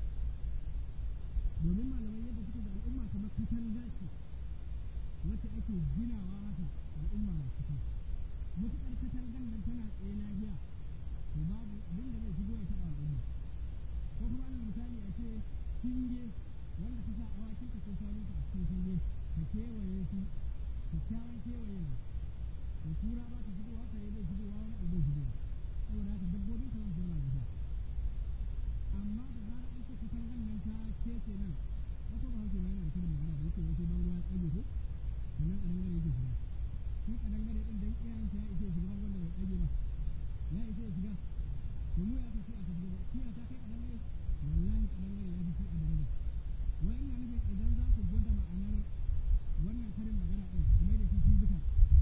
domin malamai yadda suke da al'umma kamar katanga ce wacce ake ginawa haka al'umma na ciki matuƙar katangan nan tana tsaye lafiya to babu abin da zai shigo ya taɓa al'umma ko kuma alal misali a ce shinge wanda ka sa awakin ka ko shanunka a cikin shinge ka kewaye su kyakkyawan kewayewa to kura ba ta shigowa kare bai shigowa wani abu bai shigowa saboda haka dabbobin ka zan zauna lafiya amma da zarar an ce katangan nan ta kece nan wato ba hauke ma yana da karin magana da yake wato ban ruwa ya tsage ko sannan kadangare yake shiga shi kadangare din dan iyayensa ya ishe shiga bangon da bai tsage ba ya ishe ya shiga to mu ya fi shi a ta shiga ba shi a ta kai kadangare wallahi kadangare ya fi shi a daraja wai ina nufin idan za ku gwada ma'anar wannan karin magana din kuma da shi fizika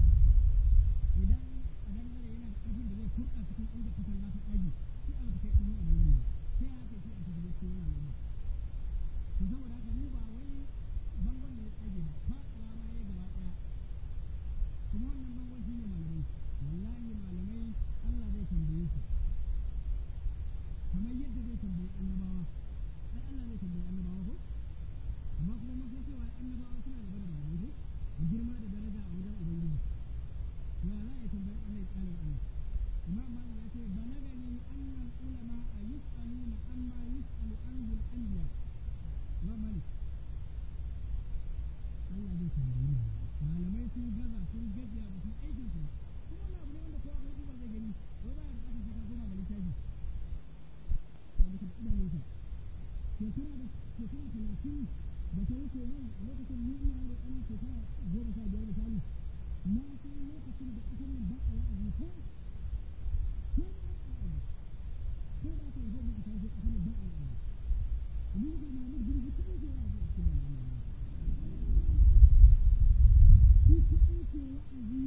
idan kadangare yana da ƙarfin da zai kurɗa cikin inda katanga ta tsage shi a ba ta kai ƙarfin kadangare ba sai ya ce shi a ta shiga cikin wannan al'umma to saboda haka mu ba wai bangon da ya tsage ba faɗuwa ma ya gaba ɗaya kuma wannan bangon shi ne malamai wallahi malamai Allah zai tambaye su kamar yadda zai tambayi annabawa ai Allah zai tambayi annabawa ko amma kuma mun san cewa annabawa suna gaba da malamai ko a girma da daraja a wajen ubangiji to ya za a yi tambayi wannan tsarin Allah imam Malik ya ce balagani annal ulama yus'aluna amma yus'alu anhu al-anbiya imam Malik sun gaza sun gajiya ba su aikin su ba kuma wannan abu ne wanda kowa kai duba zai gani wai ba ya bukatar sai ka koma ga littafi wanda ka idanunsa shekara 30 da ta wuce nan a lokacin ni ina da ɗan shekara 15 misali na san lokacin da ƙasar nan ba a wa'azi ko ba a wa'azi ko da aka yi zai muka tashi ƙasar nan ba a wa'azi ni da na mun girgi kaɗai ke wa'azi a cikin nan shi kaɗai ke wa'azi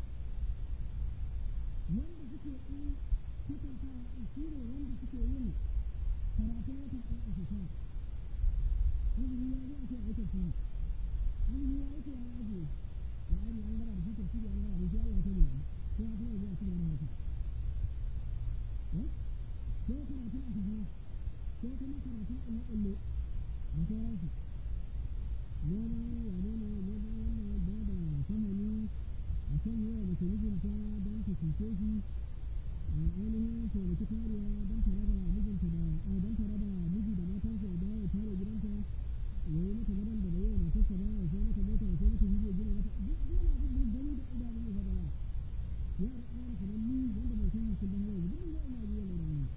wanda suke ɗan kwatantawa ɗin shi ne wanda suke yin karatun wata ɗaya a shekara azumi ya zo a ce a yi tafsiri azumi ya wuce ya ajiye Qur'ani an gaba da shi tafsiri an gaba da shi Allah ta ne ko ya fara zuwa cikin wannan wata ko karatun a shafa ko kuma karatun a naƙulle da sauransu noma wane ne wannan ba da sahani a kan yawa mace mijinta don ta cuce shi ainihin taimaki kariya don ta raba mijinta da don ta raba miji da matansa ya dawo tare gidanta ya yi mata gadon da bai yi matarsa ba ya sai mata mota ya sai mata hijo gina mata duk wani abin da gani da idanun ya zagala ya da ƙara kamar ni wanda bai san hankali ba yanzu duk ina biyu ne da ni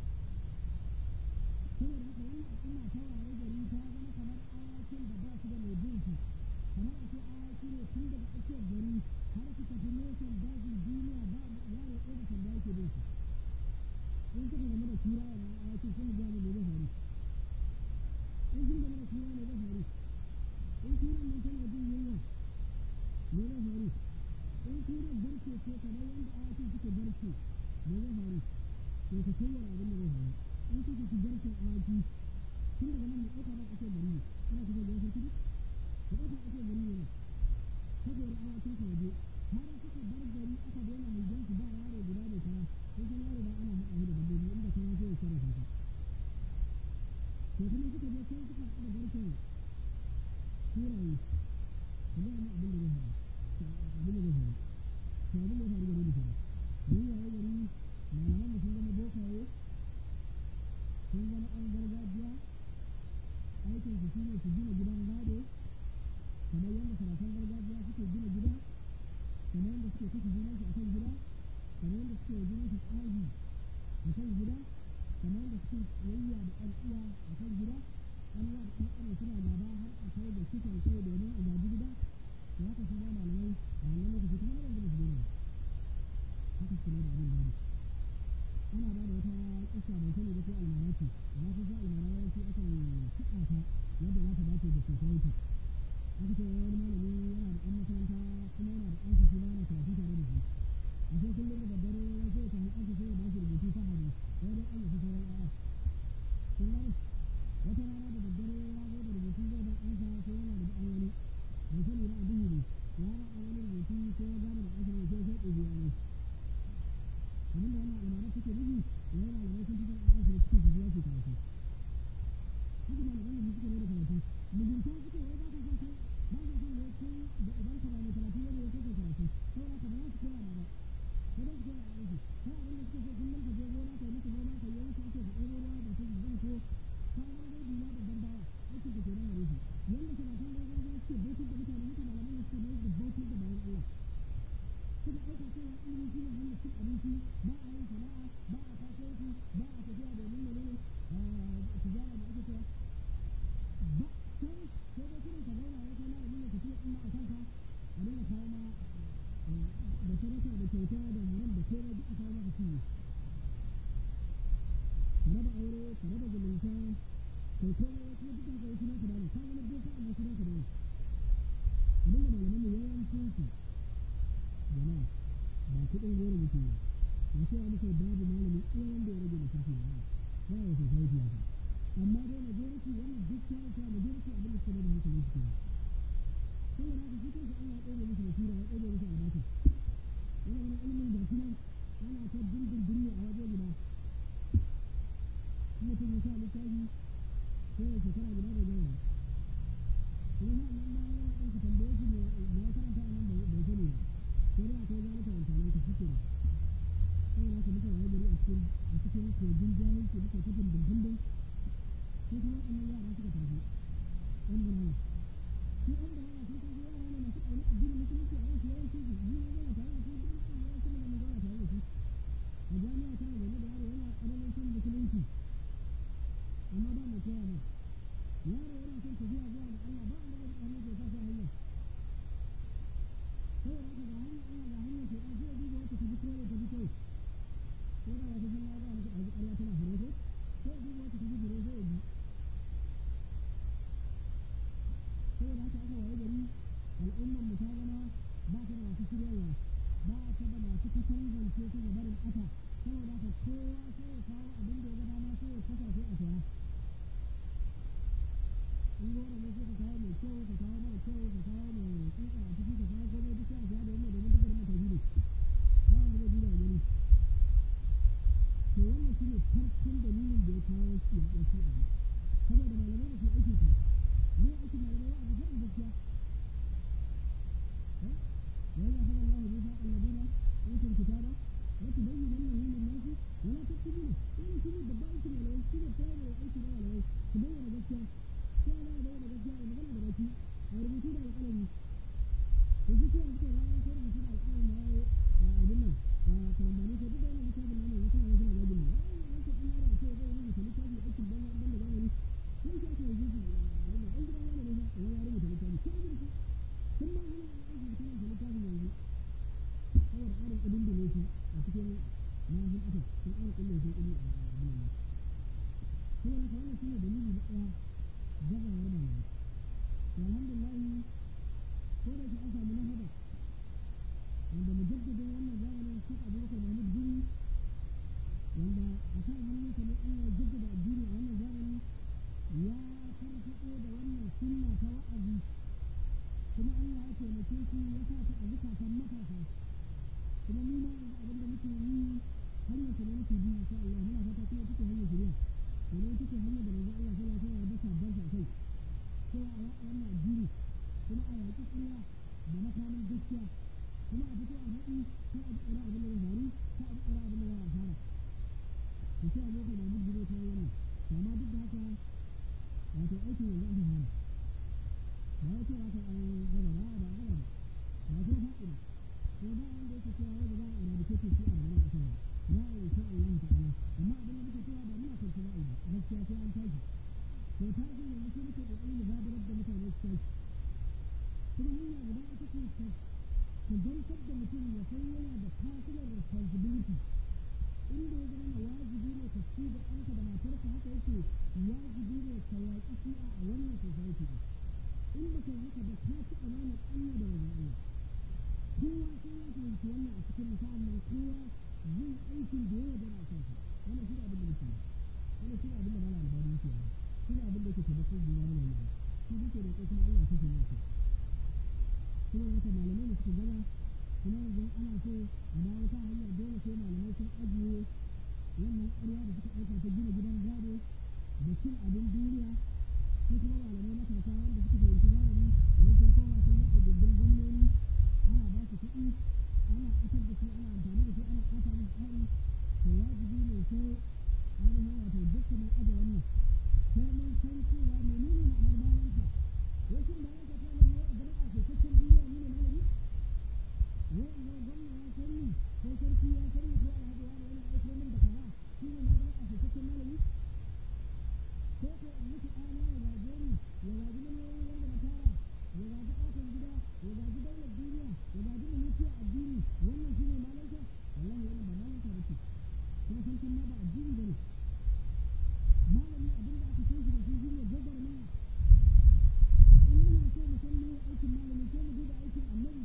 saboda haka wannan al'umma ta waye gari ta zama kamar awakin da ba su da mai binsu kamar a ce awaki ne tun daga tsakiyar gari har su tafi nesan dajin duniya ba yaro ɗaya da sanda yake bin su in suka game da turawa na awakin sun ga mu zai faru in sun game da turawa ne zai faru in turan nan tana jin yunwa ne zai faru in turan barke ce kamar yadda awakin suke barke ne zai faru to ka sanya abin da zai faru in suka ci barken awaki tun daga nan mu ɗauka ba ƙasar gari ne ana kusa da wasu kudu ku ɗauka ƙasar gari ne saboda awakin ka waje har suka bar gari aka daina hangen su ba yaro guda da kaya sai san yaro ba ana haɗa da dabbobi inda kaya sai ya sarrafa shi to kuma suka je sai suka haɗa barken turaye ku ga mu abin da zai faru abin da zai faru to abin da ya faru gari da kenan mun yayi gari malaman mu sun zama bokaye sun zama ɗan gargajiya aikin su shine su gina gidan gado kamar yadda sarakan gargajiya suke gina gida kamar yadda suke kashe junansu a kan gida kamar yadda suke junansu tsagi a kan gida kamar yadda suke yayya da ɗan uwa a kan gida ɗan uwa da ɗan ƙane suna gaba har a kai da kisan kai domin a gaji gida to haka su ma malamai a wannan lokaci kuma har yanzu ba su daina haka su ne da abin gado ana ba da wata ƙasa ban sani ba ko almara ce amma sun sa almara yawanci akan kaɗa ta yadda za ta dace da society aka ce wani malami yana da ɗan makaranta kuma yana da ɗansa shi ma yana karatu tare da shi a sai kullum da daddare ya ce ta ɗansa sai ya ba shi rubutu fahari wani ɗan ya fi sauran ƴaƴa kun gane wata rana da daddare ya zo da rubutu zai ba ɗansa sai yana da ɗan wani bai sani ba a duhu ne ya ba ɗan wani rubutu sai ya gane da ɗansa ne sai sai ɗubi ne abin da wannan almarar take nufi wani malamai sun fi son ƴaƴansu da suke zuwa su karatu haka malamai da suke ne da karatu mijinta suke wai ba ka son kai ba ka son wai kai da idan ka ba mai karatu ne ya kai karatu saboda ka ba za su koya ba ko da su koya a aiki ko abin da suke so kullum ka je gona ka yi musu noma ka yi musu ake ka ɗebo ruwa ba su zama ko ka zama dai dina da ban bawa aikin ka kenan gare shi yanda karatun gargajiya suke bautar da mutane haka malaman da suke mai da bautar da bayan Allah suka ɗauka cewa ilimi shi ne hanyar cin abinci ba a yin sana'a ba a kasuwanci ba a tafiya domin menene tijara da ake cewa ba sai sai dai kuma ka zauna ya kai malami ne tafiya in ma a kanka a dinga kawo ma da sadaka da kyauta da haram da komai duk a kawo maka ciwo ka raba aure ka raba zumunta kai komai kuma duk haka wasu naka bane ka zama boka amma su naka bane abinda malaman mu yawancin su jama'a ba kuɗin goro muke yi ba sai a muka babu malami ɗaya wanda ya rage mutunci ba ba ya society haka amma dai majority wannan duk ta isa majority abin da suke da hankali suke da saboda haka shi kansa Allah ya ɗaure musu basira ya ɗaure musu albarka yana ganin ilimin da nan ana ta dindindin ne a waje guda mutum ya sa littafi sai ya shekara guda bai gama kuma ma nan ma yana ɗan ka tambaye shi me ya karanta a nan bai sani ba sai dai akwai zalika wancanan ka suke da saboda haka muka waye gari a cikin kogin jahilci muka ta dindindin sai kuma waɗannan yara suka tafi ɗan banana su ɗan banana sun tafi yara ne masu ƙaunar addinin musulunci a yansu yawan saboda haka ga hanyar Allah ga hanyar shaitan sai ya duba wacce ta fi kore ta fi kyau ko da wasu sun ya ga muku ɗauki ƙarya tana fure ko sai ya duba wacce ta fi fure sai ya bi saboda haka aka waye gari al'ummar mu ta zama ba ta da masu shiryarwa ba ta da masu kasangance ta ga barin ƙasa saboda haka kowa sai ya kawo abin da ya ga dama sai ya kasa sai a saya in gora ne sai ka kawo mai kyau ka kawo mara kyau ka kawo mai tsitsa a ciki ka kawo komai duk sai a saya da wannan domin duk garin mataji ne ba wanda zai duba gani to wannan shi ne farkon dalilin da ya kawo shi a ɗauki a saboda malamai da ke aikin sa ne aikin malamai ba a bisa in gaskiya وإذا أخذ الله ميثاق الذين أوتوا الكتاب لتبيننه للناس ولا تكتمونه يعني شنو بدأتم على وجه شنو كلام على أي شيء على وجه تبين جزء شيء لا يبين جزء إن كان على وجه وربطوا على القلم وفي شيء أكثر لا يصير ربطوا على القلم ما أقولنا كلام ما نقول ده أنا مثال ما أنا مثال مثال واجب ما أنا أنا أرى شيء ده أنا مثال كذي أكيد بنا بنا بنا ليش ليش أكيد يجي أقولنا أنت ما أنا ليش ولا أعرف مثال كذي شو أقول ثم أنا أعرف مثال كذي يجي saboda ƙarin ƙudin da laifi a cikin mahaifin ƙasa sun ƙara ƙulle sun ƙudi a abin nan saboda haka wannan shine dalili na ɗaya gazawar malamai to alhamdulillahi ko da yake an samu nahada wanda mujaddadin wannan zamanin Sheikh Abubakar Mahmud Gumi wanda a kan hannunsa ne Allah ya jaddada addini a wannan zamani ya farfaɗo da wannan sunna ta wa'azi kuma Allah ya taimake shi ya sa ta a zukatan matasa kuma mu ma yanzu abin da muke yi hanyar ta ne muke bi insha Allah muna fata kuma take hanyar shari'a domin take hanyar da manzo Allah sallallahu alaihi wasallam ya dasa ban sa kai cewa a yaƙa wannan addini kuma a yaƙi ƙarya da makamin gaskiya kuma a fito a haɗi sai a tsara abin da ya faru sai a tsara abin da ya fara to sai a zo ka mamu gudu ta wannan to amma duk da haka wato aikin yanzu aka hana ba ya ce haka an gaza ba ba gaza ba ba kuma faɗi ba ko ba wanda yake cewa wai ba za a eradicate shi a nan ƙasar ba za a yi sha Allah ta'ala amma abin da muke cewa ba muna kai shi ba a yi gaskiya sai an tashi to tashi yanzu sai muke ƙoƙari mu zaburar da mutane su tashi kuma hanya guda ita ce ka dantar da mutum ya san yana da personal responsibility inda ya zama na wajibi ne ka ci da ɗanka da matarka haka yake wajibi ne ka yaƙi shi'a a wannan society in ba ka haka ba ka ci amanar Allah da wajen Allah kowa sai ya fahimci wannan a cikin sa'an nan kowa zai aikin da ya yarda a kansa wannan shi ne abin da muke yi wannan shi ne abin da malam albani yake yi shi ne abin da yake tabbatar da yana yi shi duke da kuma Allah ya kashe ne shi kuma haka malamai ne suka gaba kuma yanzu ana so a dawo ta hanyar dole sai malamai sun ajiye wannan ƙarya da suka ɗauka ta gina gidan gado da cin abin duniya su kuma malamai matasa wanda suka fahimci zamani da sun koma sun naɗa gindin gwamnoni ana ba su kuɗi ana ƙasar da su ana amfani da su ana ƙasa musu tsari to wajibi ne sai ainihin wato dukkan mun aje wannan sai mun san cewa menene ma'anar malanta wasu malanta ta nan ne a gaban asosaccen duniya ne ne malami wai idan gwamna ya san ni ko sarki ya san ni ko alhaji wani yana aiko min da kaza shi ne na gaban asosaccen malami ko ko in mutu ɗana ya gaje ni ya gaji miliyoyi wanda na tara ya gaji ƙaton gida ya gaji daular duniya ya gaji mulkiya addini wannan shi ne malanta wallahi wannan ba malanta ba ce kuma san ma ba addini ba ne malami abinda aka san shi da shi shi ne gwagwarmaya in muna so mu san me aikin malami sai mu duba aikin annabi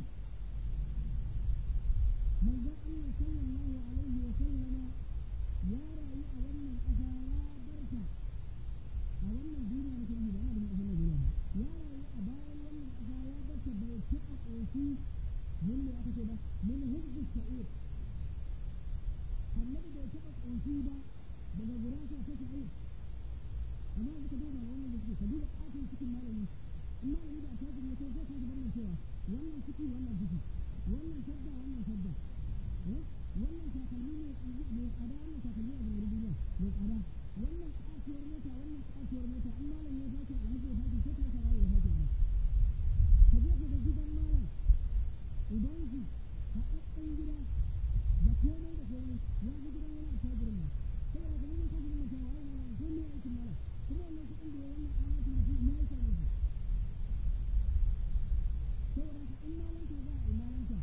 manzon Allah sallallahu alaihi wa sallama ya rayu a wannan ƙasa ya barka a wannan duniya na kuma ba na da ƙasar Najeriya ba ya rayu a bayan wannan ƙasa ya barka bai ci a ƙoshi min ne aka ce ba min hujji sha'ir annabi bai taɓa ƙoshi ba daga gurasa ta sha'ir amma yanzu ka duba wannan da suke ka duba ƙaton cikin malami in malami da attajin ya ce zai kai gaban cewa wannan ciki wannan ciki wannan shadda wannan shadda wannan takalmi mai tsada wannan takalmi a garin duniya mai tsada wannan kasuwar mota wannan kasuwar mota in malam ya dace alhaji ya dace sai ka rasa waye ya dace ana ka je ka ga gidan malam idan shi haɗaɗɗen gida da komai ya fi gidan wani attajirin nan saboda ka nuna kasuwar nan cewa waye malam sai mai aikin malam kuma wannan kuɗin da wannan alatin da su na ya same shi saboda ka in malanta za a yi malanta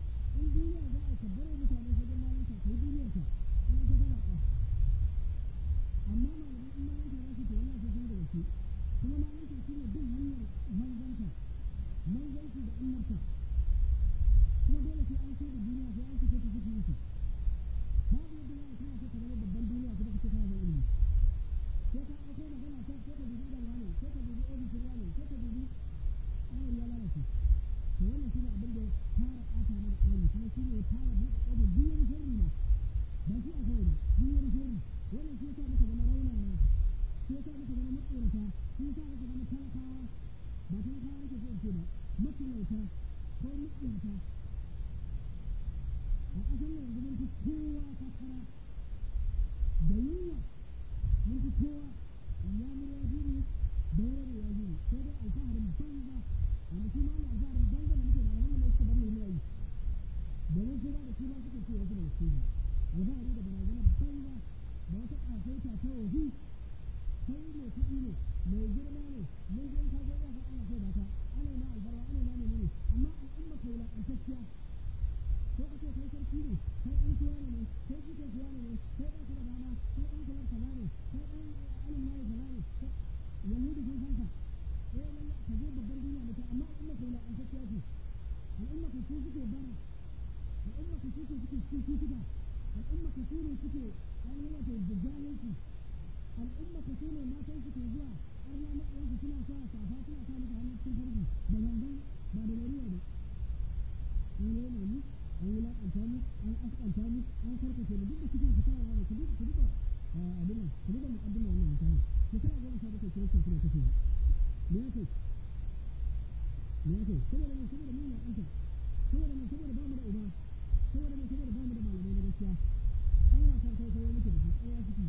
an so da duniya sai an fito ta suke yi babu yadda za a kana so ka zama babban duniya kuma kace kana da ilimi sai ka ɗauko magana ta sai ka dubi idan wani sai ka dubi ofishin wani sai ka dubi tsarin ya lalace to wannan shine abin da fara ɓata mana tsari kuma shine ya fara buɗe ƙofar duk wani sharri ma ba shi a kawai ba duk wani sharri wannan shi yasa muka zama raunana shi yasa muka zama matsorata shi yasa muka zama talakawa ba talakawa yake so ce ba matalauta ko matsiyata a ƙasar nan yanzu mun fi kowa takara da yunwa mun fi kowa yamur ya jini da yare ya jini sai dai alfaharin banza wanda shi ma alfaharin banza da muke malaman da suka bar mu yi domin su ba da shi ma suka ce wasu da su ba alfahari da barazanar banza da wata ƙasaita ta wahi kai mai kuɗi ne mai girma ne mun je ka zo ya faɗa na sai da ka ana ma alfarwa ana ma menene amma al'umma kai wulaƙantacciya ko ka ce kai sarki ne kai ɗan tuwani ne kai jikin tuwani ne kai ɗan ka da dama kai ɗan kular kaza ne kai ɗan alin yayi kaza ne yahudu sun san ka lalle ka je babbar duniya mutum amma al'umma kai wulaƙantacciya ce al'umma kai su suke bara al'umma kai su suke cikin cutuka al'umma kai su ne suke ainihin wato da jahilci al'umma ka ne matan su ke zuwa ƙarya maƙiyansu suna sa safa suna sa mata hannun cikin farji da gangan ba da lariya ba an rena mu an wulaƙanta mu an ƙasƙanta mu an karkace mu duk da cikin su kana wani ku duba abin nan ku duba muƙaddima wannan mutane shekara 17 kiristan suna kashe mu me ya kai saboda ne saboda mu na anta saboda ne saboda ba mu da uba saboda ne saboda ba mu da malamai na gaskiya an wasan kai muke da su ƙarya suke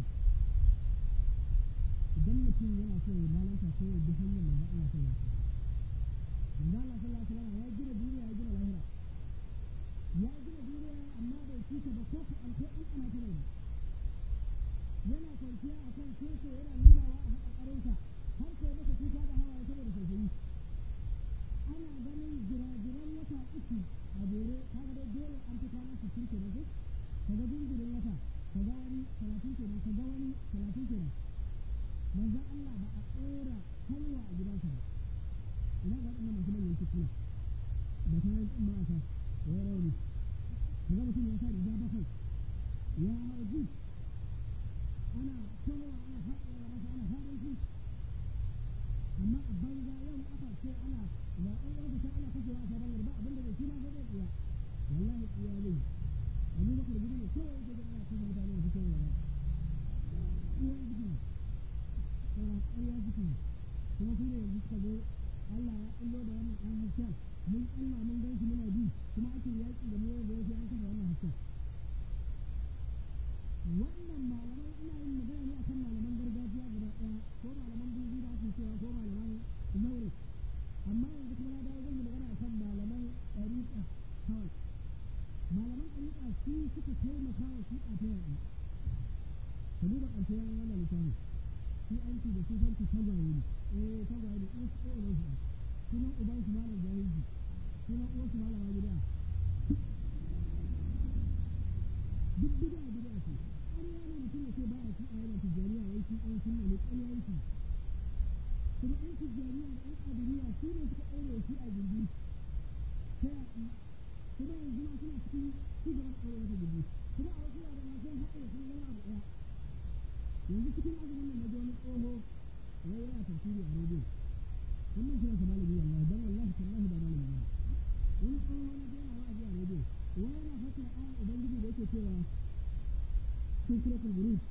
idan mutum yana so ya malanta ko ya bi hanyar manzo Allah sallallahu alaihi wasallam manzo Allah sallallahu alaihi wasallam ya gina duniya ya gina lahira ya gina duniya amma bai cika ba ko ka an ana ta rai yana kwanciya a kan keke yana nunawa a haka ƙarinsa har sai masa kuka da hawaye saboda sosai ana ganin jirajiran wata uku a jere kaga dai dole an fi kwana 60 kenan ko kaga jinjirin wata kaga wani 30 kenan kaga wani 30 kenan manzon Allah ba a tsora halwa a gidansa ba ina ga waɗannan masu manyan cikuna da kayan ɗin ba a sa ya rauni kaga mutum ya sa riga bakwai ya hau ji ana kowa ana faɗuwa da masa ana faɗin shi amma a banza yau aka ce ana da ɗan ɗan fita ana kashewa a sabon gari ba abin da shi ma fa zai tsiya wallahi tsiya zai abu bakar gudu ne kawai yake da ana kashe mutane da suke yawa tsiya jiki ƙarya suke kuma su ne yanzu suka zo Allah ya ƙullo da wannan ɗan hasken mun Allah mun gan shi muna bi kuma ake yaƙi da mu yanzu yake an kashe wannan hasken wannan malamai ina yin magana ne akan malaman gargajiya guda ɗaya ko malaman bibi da ake cewa ko malaman zaure amma yanzu kuma na dawo zan yi magana akan malaman ɗariƙa kawai malaman ɗariƙa su suka taimaka wa shi a ta yaƙi ka duba ƙarshen wannan littafi shi aiki da su fanci tagwaye ne tagwaye ne in su ɗaya ne su sunan uban su malam jahilci sunan uwan su malama gida duk bid'a ce ƙarya ne mutum ya ce ba a ci a yana tijjaniya wai shi ɗan sunna ne ƙarya yake kuma ɗan tijjaniya da ɗan ƙadiriya su ne suka ɗaure shi a gindi ta yaƙi kuma yanzu ma suna cikin cigaban ɗaure wata gindi kuma a wasu yare ma sun haɗe sun zama abu ɗaya yanzu cikin azumin nan na ji wani tsoho wai yana tafsiri a rediyo wannan kiran sa malami wallahi dan wallahi tallahi ba malami ne wani tsoho na ji yana wa'azi a rediyo wai yana fassara ayan ubangiji da yake cewa cikin suratul buruj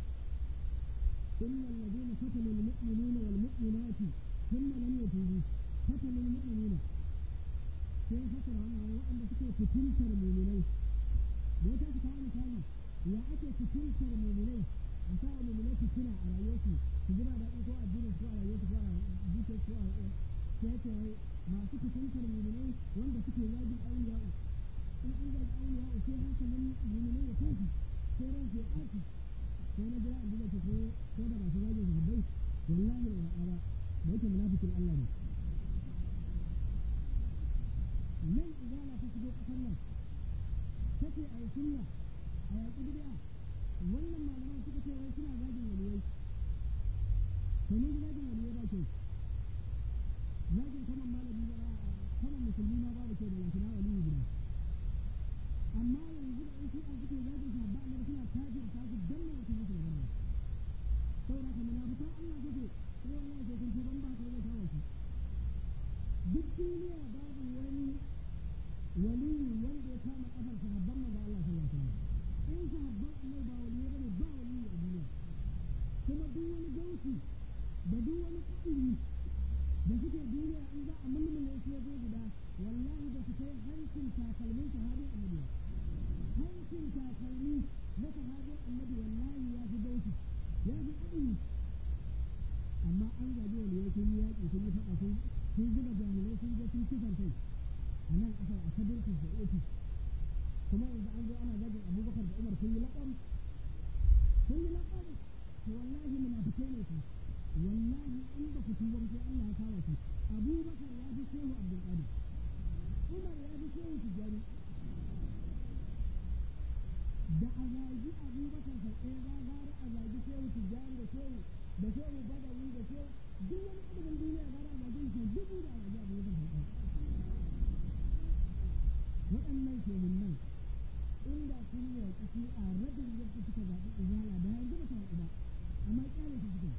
إن الذين فتنوا المؤمنين والمؤمنات ثم لم يتوبوا فتنوا المؤمنين sai fasara wannan waɗanda suke fitintar mu'minai da ya tashi kawo misali ya ake fitintar mu'minai a sa wa mu'minai fitina a rayuwarsu su gina daɗi ko addinin ko a rayuwarsu ko a zuciyarsu ko a sai ce masu fitintar mu'minai wanda suke zagin auliya'u in an zagi auliya'u sai hankalin mu'minai ya tashi sai ran ke ɓaci sai na jira in ji ko da masu zagin sahabbai wallahi da wa'ala da yake munafikin Allah ne nan izala ta shigo ƙasar nan take a yi sunna a yaƙi bid'a wannan malaman suka ce wai suna zagin waliyai to mun ji zagin waliyai ba ke zagin kaman malami ba kaman musulmi ma babu ke da lantana waliyu guda hancin takalmin sahabin annabi hancin takalmi na sahabin annabi wallahi ya fi bauti ya fi ɗaɗi amma an gaji wani yau sun yi yaƙi sun yi faɗa sun zuba jahilai sun je sun kisan kai a nan ƙasar a kabirkin da ofis kuma yanzu an zo ana zagin abubakar da umar sun yi laƙam to wallahi munafikai ne su wallahi in ba ku tuba sai Allah ya kawo su abubakar ya fi shehu abdul qadir umar ya fi shehu tijjani da a zagi abubakar sau ɗaya gara a zagi shehu tijjani da shehu badawi da shehu duk wani adadin duniya gara a zagi sau dubu da a zagi abubakar sau ɗaya waɗannan shehun nan inda sun yi wa ƙasi a rabin yadda suka zaɓi izala da yanzu ba ta haɗu ba amma ƙyale ta suke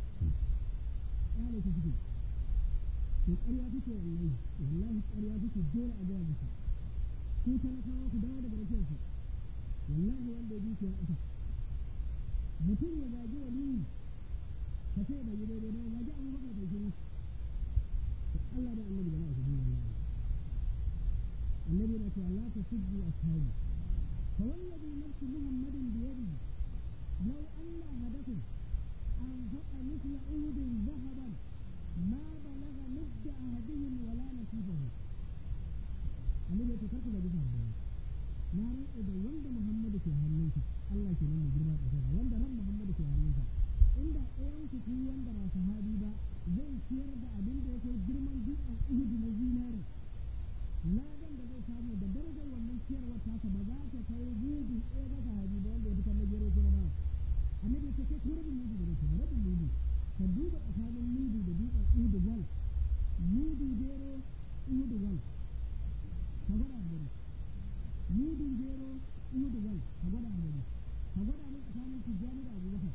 to ƙarya take wallahi ƙarya take dole a gaya musu ku talakawa ku dawo daga rikin su wallahi wanda ya dukiya ita mutum ya gaji waliyi ka ce bai yi daidai ba gaji abubakar kai shiru Allah da annabi da ma'a wallahi annabi na ce Allah ta sujju ashabi فوالذي نفس محمد بيده لو أن أحدكم أنفق مثل أحد ذهبا ما بلغ مد أحدهم ولا نصيبه الذي يتكلم بذهب نارا إذا وند محمد في هنوسا الله كلام جرما بسرعة وند رب محمد في هنوسا إن أيام في وند ما صحابي با زي سير دا أبين ده يكون جرما جيء أحد مزينار ladan da zai samu da darajar wannan ciyarwar tasa ba za ta kai gudu ɗaya ba ta haji ba wanda ya fitar na gero ko na bawa annabi ta kai ko rabin mudu da zai rabin mudu ka duba tsakanin mudu da dutsen uhudu gwal mudu gero uhudu gwal ka gwada gani mudu gero uhudu gwal ka gwada gani ka gwada min tsakanin tijjani da abubakar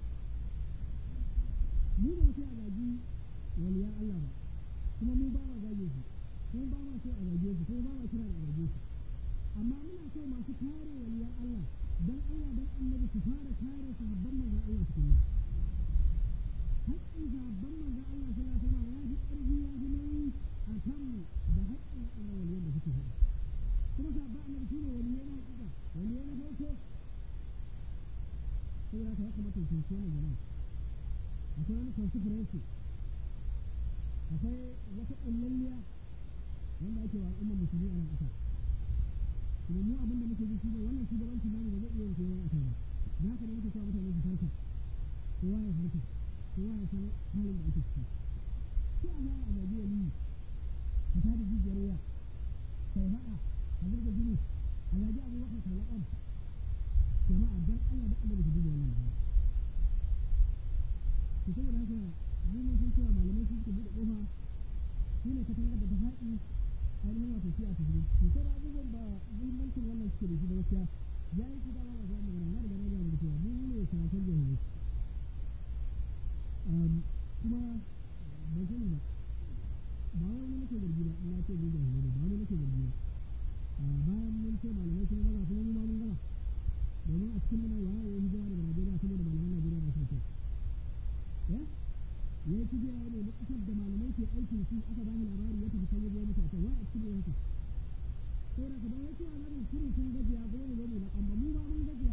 mu ba mu ce a zagi waliyan Allah ba kuma mu ba ma zage su kuma ba ma so a zage su kuma ba ma kira da a zage su amma muna so masu kare waliyan Allah dan Allah dan annabi su fara kare su babban manzon Allah tukunna haƙƙin sabon manzon Allah sallallahu alaihi wasallam ya fi ƙarfi ya fi nauyi a kanmu da haƙƙin Allah waliyan da suke faɗi kuma sabon annabi shi ne waliyai na haƙiƙa waliyai na farko saboda haka ya kamata su ce ne jama'a akwai wani conference akwai wata ƙallalliya wanda ake wa al'ummar musulmi a nan ƙasa kuma mu abin da muke ji shine wannan shugabanci namu ba zai iya yin koyon a kai ba da haka da muke sa mutane su farka kowa ya farka kowa ya san halin da ake ciki sai a zaya a gaji wani ka tada jijiyar wuya kai faɗa ka zirga jini a gaji abubakar kai laƙam jama'a don Allah da Allah da ku duba wannan ba to saboda haka mu mun san cewa malamai su suke buɗe ƙofa su ne katangar da ta faɗi ainihin wato shi a tafiye to sauran abubuwan ba muhimmancin wannan suke da shi da gaskiya ya yi shi dama ba za mu gana na riga na gaya da cewa mu ne karatun jahilai kuma ban sani ba ba wani nake zargi ba ina ce mu jahilai ne ba wani nake zargi ba bayan mun ce malamai sun gaba kuma mu ma mun gaba domin a cikin muna waye ya hijira daga Najeriya saboda malaman Najeriya ba su kyau ya yi hijira ne na ƙasar da malamai ke aikin su aka bani labari ya tafi kan yaje musu a can wai a cikin yanka saboda ka bayan cewa na mun shirin sun gajiya kuma mu zo mu na amma mu ma mun gajiya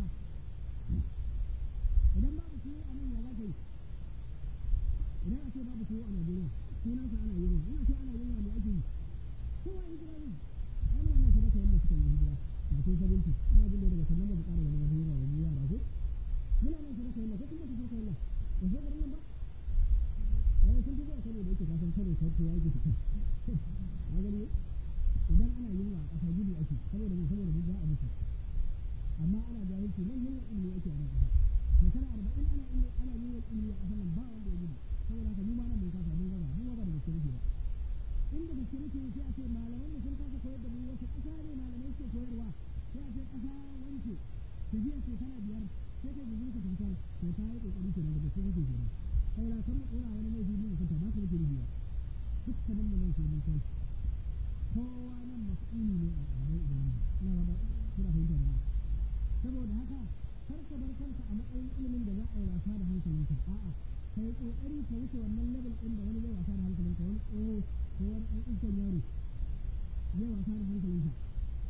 idan babu tuwo a nan ya za ka yi idan a ce babu tuwo a Najeriya sunansa ana yunwa in a ce ana yunwa ne ake yi kowa hijira ne ai muna nan sadaka wanda suka yi hijira na tun sabinci ina jin da daga sannan ba mu ƙara ganin wani yunwa wani yara ko muna nan sadaka wanda ko kuma ta sadaka wanda ba zo garin nan ba sun fi zuwa kano da yake kasan kano sarki ya yake fita a gani idan ana yunwa a ƙasa gudu ake saboda mu za a mutu amma ana jahilci nan yunwa ilimi ake a nan ƙasa shekara 40 ana yunwa ilimi a ƙasar nan ba wanda ya gudu saboda haka mu ma nan mun kasa mun gaza mu ma ba da gaske muke ba inda gaske muke sai a ce malaman da sun kasa koyar da mu wasu ƙasa ne malamai suke koyarwa sai a ce ƙasa wanke tafiyar shekara 5 sai ta gudu ka tantan to ta yi ƙoƙari kenan da gaske muke kenan sai na san ina wani mai dubi mutunta ba ka nake rubiya dukkanin mu nan sai mun kai kowa nan mas'uli ne a gaban ubangiji ina ba kuna fahimta da ni saboda haka kar ka bar kanka a matsayin ilimin da za a yi wasa da hankalinka a'a kai kokari ka wuce wannan level din da wani zai wasa da hankalinka wani tsoho ko wani ɗan iskan yaro zai wasa da hankalinka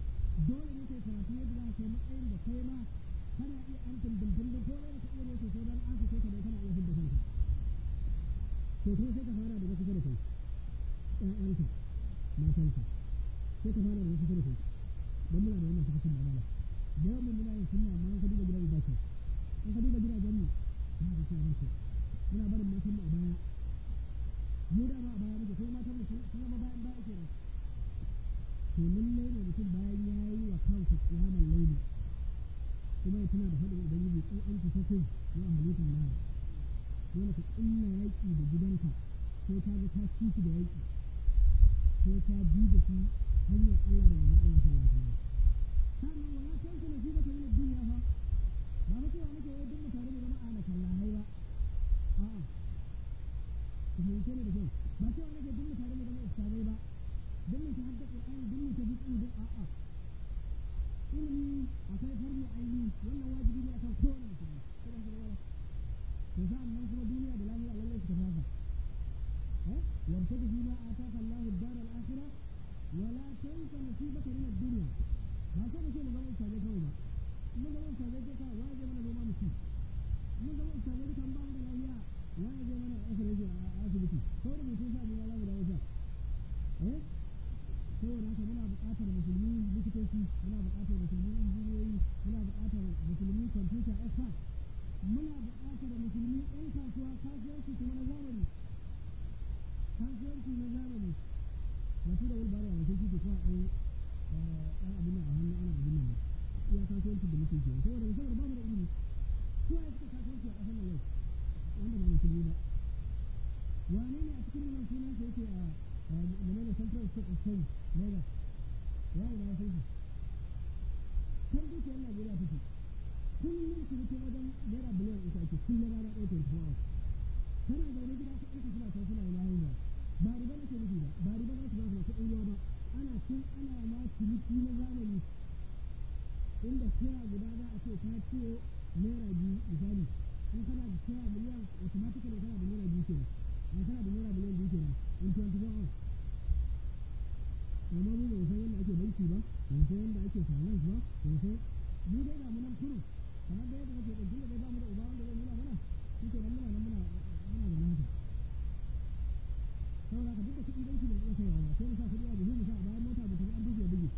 da kai ma kana iya an tumbin ko da ka iya ne to dan aka kai ka da kana iya hidda kanka to kuma sai ka fara da kusa da kai ƴaƴanka matanka sai ka fara da kusa da kai dan muna da wannan cikin magana da yawan muna yin sunna amma an ka duba gidan ba kai an ka duba gidajen mu ina da cewa muke muna barin matan mu a baya mu da ba a baya muke sai matan mu sun zama bayan baya kenan to lallai ne mutum bayan ya yi wa kansa kiyaman laili kuma ya tuna da faɗin ubangiji ko an ku sake wa halittun na dole ka ƙulla yaƙi da gidanka sai ta ga ta ci da yaƙi sai ta bi da shi hanyar Allah da manzon Allah sallallahu alaihi wasallam sannan wala tanku nasibaka min ad-dunya fa ba mutuwa muke wai duk mutane da jama'a na kallahai ba a'a ku fahimce ni da kyau ba cewa nake duk mutane da jama'a ustazai ba don mu ta hadda Qur'ani don mu ta fiqh duk a'a ilimi akwai farni aini wannan wajibi ne akan kowane musulmi ko ban da to sa'an nan kuma duniya da lahira lallai su tafi وابتغ فيما آتاك الله الدار الآخرة ولا تنس نصيبك من الدنيا ما كان شيء مجموع ساجد هو مجموع ساجد كذا واجب من الرومان مسيح مجموع ساجد كم بعض الأشياء واجب من أخرج أثبتي كل مسيح أبو الله ولا وجه saboda haka muna buƙatar musulmi likitoci muna buƙatar musulmi injiniyoyi muna buƙatar musulmi kwamfuta expert muna buƙatar musulmi ɗan kasuwa kasuwanci kuma na zamani kasuwanci na zamani ba su da wulbara a cikin ciki ko a ɗan abin nan a hannu ana abin nan ba iya kasuwanci da muke kenan saboda ba mu da ilimi ko a suka kasuwanci a ƙasar nan yau wanda ba musulmi ba wane ne a cikin nan sunan sa yake a menene central stock exchange Lagos ya yi na sai kan dukiyar Najeriya take kullum su rike wajen naira biliyan uku ake kullum rana ɗaya 24 hours kana zaune gida ka ɗauka suna can suna yana hanyar ba riba nake nufi ba riba za su ba su kuɗin ruwa ba ana cin ana ma ciniki na zamani inda kira guda za a ce ta ciye naira biyu misali in kana da kira miliyan automatically kana da naira biyu kenan an kana da naira miliyan biyu kenan in 24 hours amma mu ba san yadda ake banki ba ba san yadda ake finance ba ba san mu dai ga mu nan kurun kamar da yadda nake ɗin tunda dai ba mu da uba wanda zai nuna mana shi ke nan muna da nata saboda haka duk da kuɗin banki bai iya kaiwa ba sai mu sa kuɗi a buhu mu sa a bayan mota mu tafi an buge buge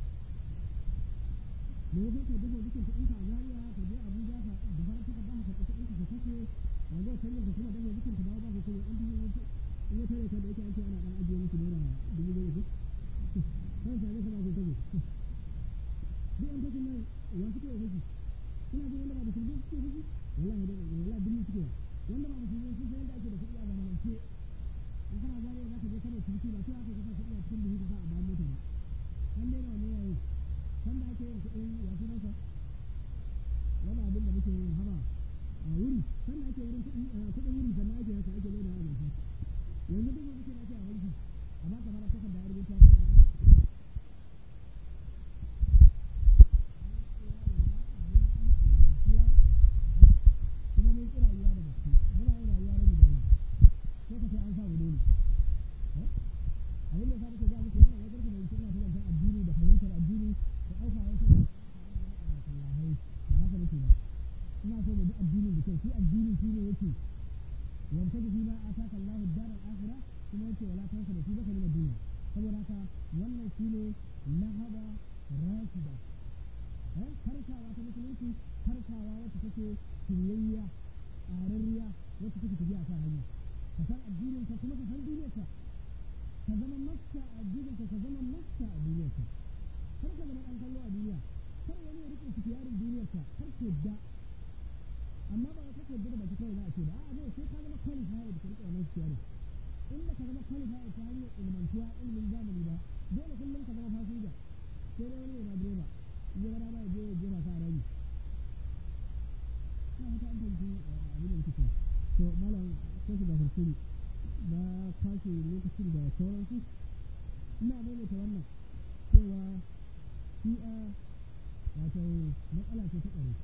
me ya kai duka dukin kuɗin ka a Zaria ka je Abuja ka da farar takarda ka karɓi kuɗin ka kashe a ga canjin ka kuma daga dukin ka dawo ba ko an buge in ya tare ka da yake an ce ana ɗan ajiye musu naira dubu goma ko kan sa ne kana ko tago duk an take nan wa suke yi fushi ina jin wanda ba musulmi suke fushi wallahi duk suke wanda ba musulmi sun san yadda ake da kuɗi a zamanance in kana zare za ka je kana ciniki ba sai aka kasa kuɗi a cikin buhu ka sa a bayan mota ba an daina wannan yayi sanda ake yin kuɗin ya sunansa wani abin da muke yin haba a wuri sanda ake wurin kuɗin wuri sannan ake haka ake lena a banki yanzu duk wani kira ake a banki a baka fara takarda a rubuta ta kuma mun kira rayuwa da gaske muna yin rayuwa rabi da rabi ko ka sai an sa gudu ne abin da ya sa muke ga muku wannan wajen kuma ina ta addini da fahimtar addini da ɗauka wasu Allahai ba haka nake ba ina so mu bi addinin da kyau shi addini shi ne yake wanda da bima ataka Allahu ad-daral akhirah kuma yake wala tansa da shi baka min ad-dunya saboda haka wannan shi ne nahaba rashida harkawa ta musulunci harkawa wacce take kiyayya ƙararriya wacce take tafiya a kan hanya ka san addinin ka kuma ka san duniyarka ka zama masta a addinin ka zama masta a duniyarka kar ka zama ɗan kallo a duniya kar wani ya riƙe sikiyarin duniyarka kar ka yadda amma ba wata yadda da baki kawai za a ce ba a'a ne sai ka zama qualified ka riƙe wannan sikiyarin in ba ka zama qualified ta hanyar ilmantuwa ilimin zamani ba dole kullum ka zama fasinja sai dai wani yana direba ya ga dama ya je ya jefa ka a rami ina haka an fahimci abin da kike to malam ko su da farko na kwashe lokacin da sauransu ina maimaita wannan cewa shi'a wato matsala ce ta tsaro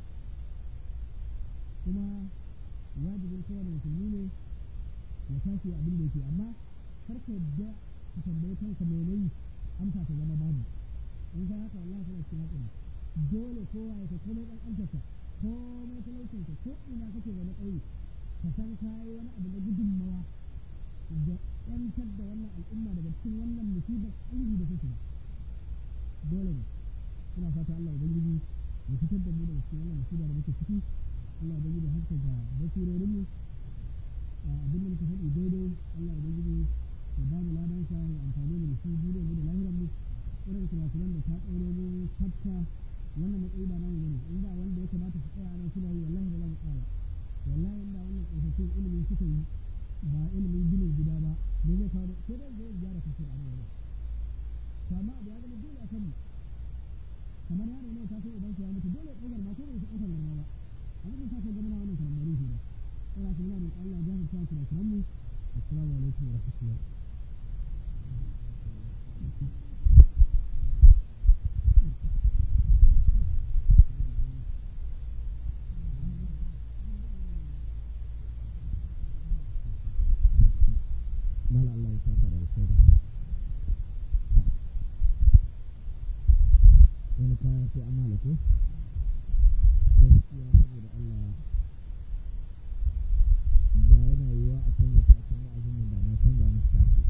kuma wajibin kowane musulmi ne ya tashi abin da yake amma kar ka yadda ka tambayi kanka menene amsa ta zama babu in ka haka wallahi kana cikin hatsari dole kowa ya komai ƙanƙantarsa komai talaucinka ko ina kake zaune ƙauye ka san kayi wani abu na gudunmawa da ƴantar da wannan al'umma daga cikin wannan musibar ƙalbi da ta shiga dole ne suna fata Allah ubangiji ya fitar da mu daga cikin wannan musiba da muke ciki Allah ubangiji ya haskaka basirorinmu abin da muka faɗi daidai Allah ubangiji ya ba mu ladansa ya amfani da shi duniyar mu da lahirar mu irin kurakuran da ta ɗaure mu hatta wannan matsayi ba namu bane inda wanda ya kamata su tsaya nan suna yi wallahi ba za mu tsaya wallahi inda wannan tsofaffin ilimin suka yi ba ilimin ginin gida ba ne zai kawo sai dai zai gyara kasar a nan to amma abu ya zama dole a kanmu kamar yaro ne ta so idan ya mutu dole ya ɗaukar ma ko bai ɗaukar garma ba abin da ta so gama na wannan karambari shi ba ina kuma yana da Allah ya jahilta kurakuran mu assalamu alaikum wa rahmatullah mala Allah ya saka da alkhairi wani kaya sai an malako gaskiya saboda Allah da yana yiwa a canza taken wa'azin nan da na canza musu take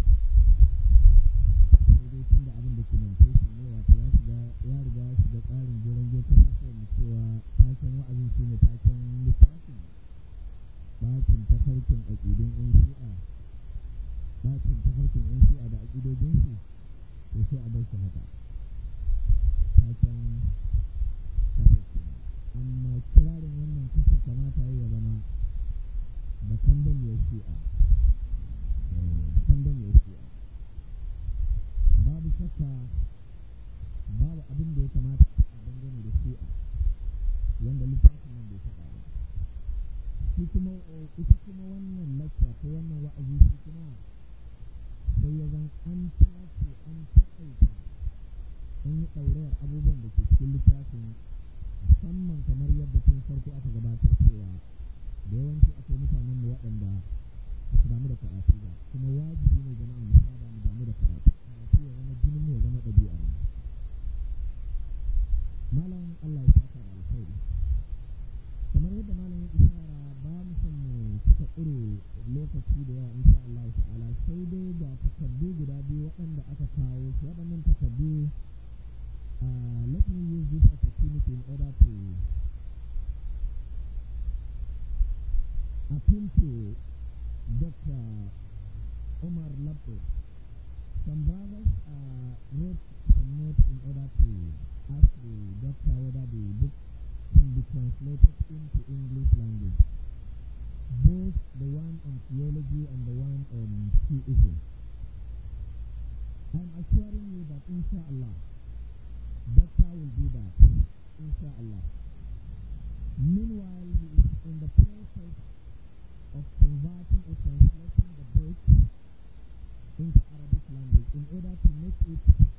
sai dai tun da abin da ke mantai shi ne wato ya riga ya shiga tsarin jiran gefen masu mu cewa taken wa'azin shi ne taken littafin bacin tafarkin aƙidun yan shi'a bacin tafarkin yan shi'a da aƙidojinsu to sai a bar shi haka taken tafarkin amma kirarin wannan kasar kamata ya zama da kandon ya shi'a babu shakka babu abin da ya kamata a dangane da shi'a wanda littafin nan bai faɗa ba ita kuma wannan lacca ko wannan wa'azi shi kuma sai ya zan an tace an taƙaita an yi ɗaurayar abubuwan da ke cikin littafin musamman kamar yadda tun farko aka gabatar cewa da yawanci akwai mutanen mu waɗanda ba su damu da karatu ba kuma wajibi ne jama'a mu saba mu damu da karatu ya zama jinin mu ya zama ɗabi'ar mu malam Allah ya saka da alkhairi kamar yadda malam ya ishara ba mu son mu cika ƙure lokaci da yawa insha Allah ta'ala sai dai ga takardu guda biyu waɗanda aka kawo su waɗannan takardu let me use this opportunity in order to appeal to Dr. Omar Labbe. Some brothers wrote some notes in order to ask the doctor whether the book can be translated into English language, both the one on theology and the one on theism. I'm assuring you that inshallah, doctor will do that, inshallah. Meanwhile, he is in the process of converting or translating the book into Arabic language in order to make it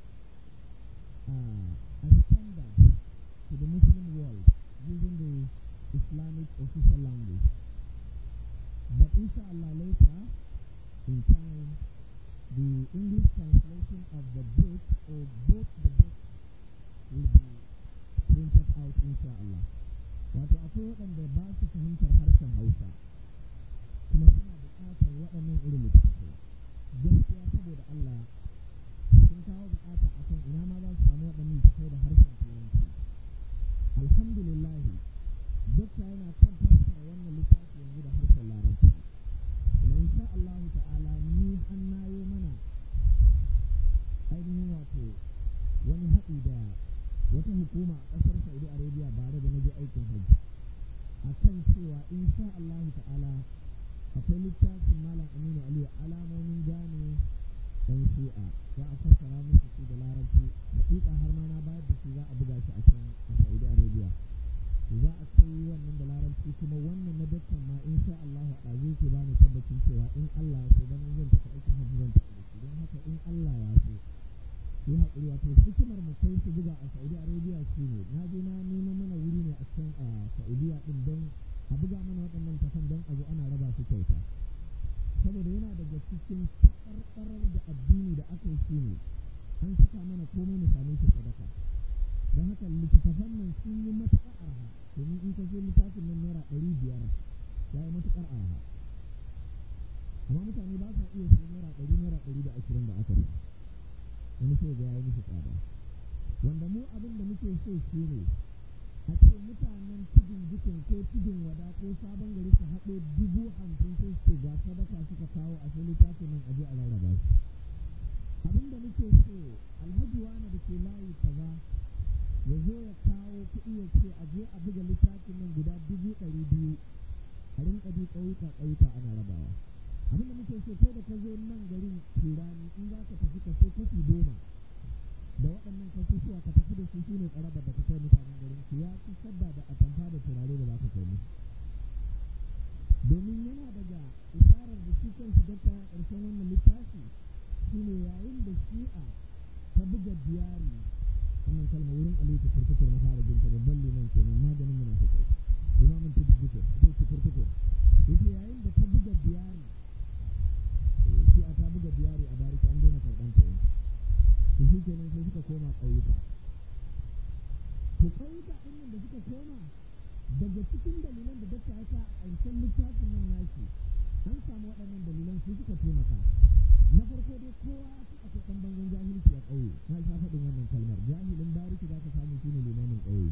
a standard to the Muslim world using the Islamic official language. But inshallah later, in time, the English translation of the book or both the books will be printed out inshallah. Wato akwai waɗanda ba su fahimtar harshen Hausa kuma suna buƙatar waɗannan irin littattafai. Gaskiya saboda Allah sun kawo buƙata akan ina ma za su samu waɗannan littattafai da harshen Turanci. Alhamdulillah, dokta yana kan fassara wannan littafi yanzu da harshen Larabci. Kuma insha Allah ta'ala ni an nayo mana ainihin wato wani haɗi da wata hukuma a ƙasar Saudi Arabia bare da naje aikin hajji akan cewa insha Allah ta'ala akwai littafin Malam Aminu Aliyu alamomin gane ɗan shi'a za a fassara musu su da Larabci hakika har ma na bayar da shi za a buga shi a can a Saudi Arabia za a kai wannan da Larabci kuma wannan na dakkan ma insha Allah a ɗazu ke bani tabbacin cewa in Allah ya so dan zan tafi aikin hajji zan tafi da shi don haka in Allah ya so yi haƙuri wato hikimar mu kai su buga a Saudi Arabia shi ne na je na nemo mana wuri ne a can a Saudiya ɗin don a buga mana waɗannan tafan don a zo ana raba su kyauta saboda yana daga cikin taɓarɓarar da addini da aka yi shi ne an saka mana komai mu same shi sadaka don haka littattafan nan sun yi matuƙar arha domin in ka so littafin nan naira 500 ya yi matuƙar arha amma mutane ba sa iya siyan naira 100 naira 120 da aka sa wani sai ga ya yi musu tsada wanda mu abin da muke so shi ne a ce mutanen tudun jikin ko tudun wada ko sabon gari su haɗo 50,000 sai su ga sadaka suka kawo a sai littafin nan aje a rarraba shi abin da muke so alhaji wani da ke layi kaza ya zo ya kawo kuɗi ya ce aje a buga littafin nan guda 200,000 a rinka bi ƙauyuka ana rabawa abin da muke so kai da ka zo nan garin turani in za ka tafi ka sai kashi 10 da waɗannan kasusuwa ka tafi da su shine tsarabar da ka kai mutanen garin ku ya fi sabba da atamfa da turare da za ka kai musu domin yana daga isarar da shi kansu dakta a ƙarshen wannan littafi shine yayin da shi'a ta buga diyari wannan kalma wurin aliyu tukur na fara jinta babban liman kenan maganin munafikai limamin tukur sai tukur yake yayin da ta buga diyari shi'a ta buga diyari a bariki an daina karɓan ta yanzu to shi kenan sai suka koma ƙauyuka to ƙauyuka ɗin nan da suka koma daga cikin dalilan da dakta ya sa a ƙarshen littafin nan nashi an samu waɗannan dalilan su suka taimaka na farko dai kowa su akwai ɗan bangon jahilci a ƙauye na sha faɗin wannan kalmar jahilin bariki za ka samu shine limamin ƙauye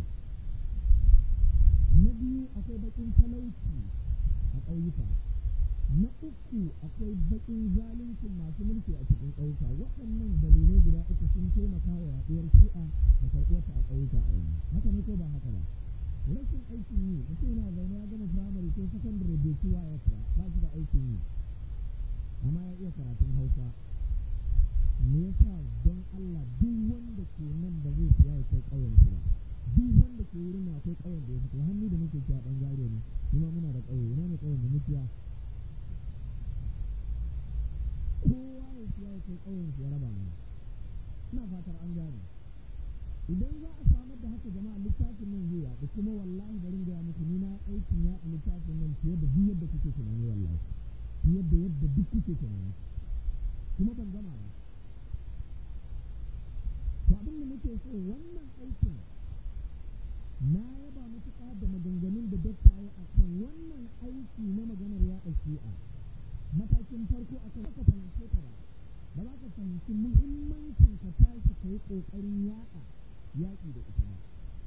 na biyu akwai baƙin talauci a ƙauyuka na uku akwai baƙin zaluncin masu mulki a cikin ƙauyuka waɗannan dalilai guda uku sun taimaka wa yaɗuwar shi'a da karɓuwarta a ƙauyuka a yanzu haka ne ko ba haka ba rashin aikin yi mutum yana zaune ya gama firamare ko sakandare bai ci waya ba shi da aikin yi amma ya iya karatun hausa me yasa don Allah duk wanda ke nan ba zai siya ya kai ƙauyen shi ba duk wanda ke wurin akwai ƙauyen da ya fito hannu da muke cewa ɗan zariya ne kuma muna da ƙauye ina ne ƙauyen da mukiya kowa ya siya ya kai ƙauyen shi ya raba mana ina fatar an gane idan za a samar da haka jama'a littafin nan zai yaɗu kuma wallahi bari gaya muku ni na aikin yaɗa littafin nan fiye da duk yadda kuke tunani wallahi fiye da yadda duk kuke tunani kuma ban gama ba to abin da nake so wannan aikin na yaba matuƙa da maganganun da dakta ya a kan wannan aiki na maganar yaɗa shi'a matakin farko a kan ka fahimce ta ba za ka fahimci muhimmancin ka tashi ka yi ƙoƙarin yaɗa yaƙi da ita ba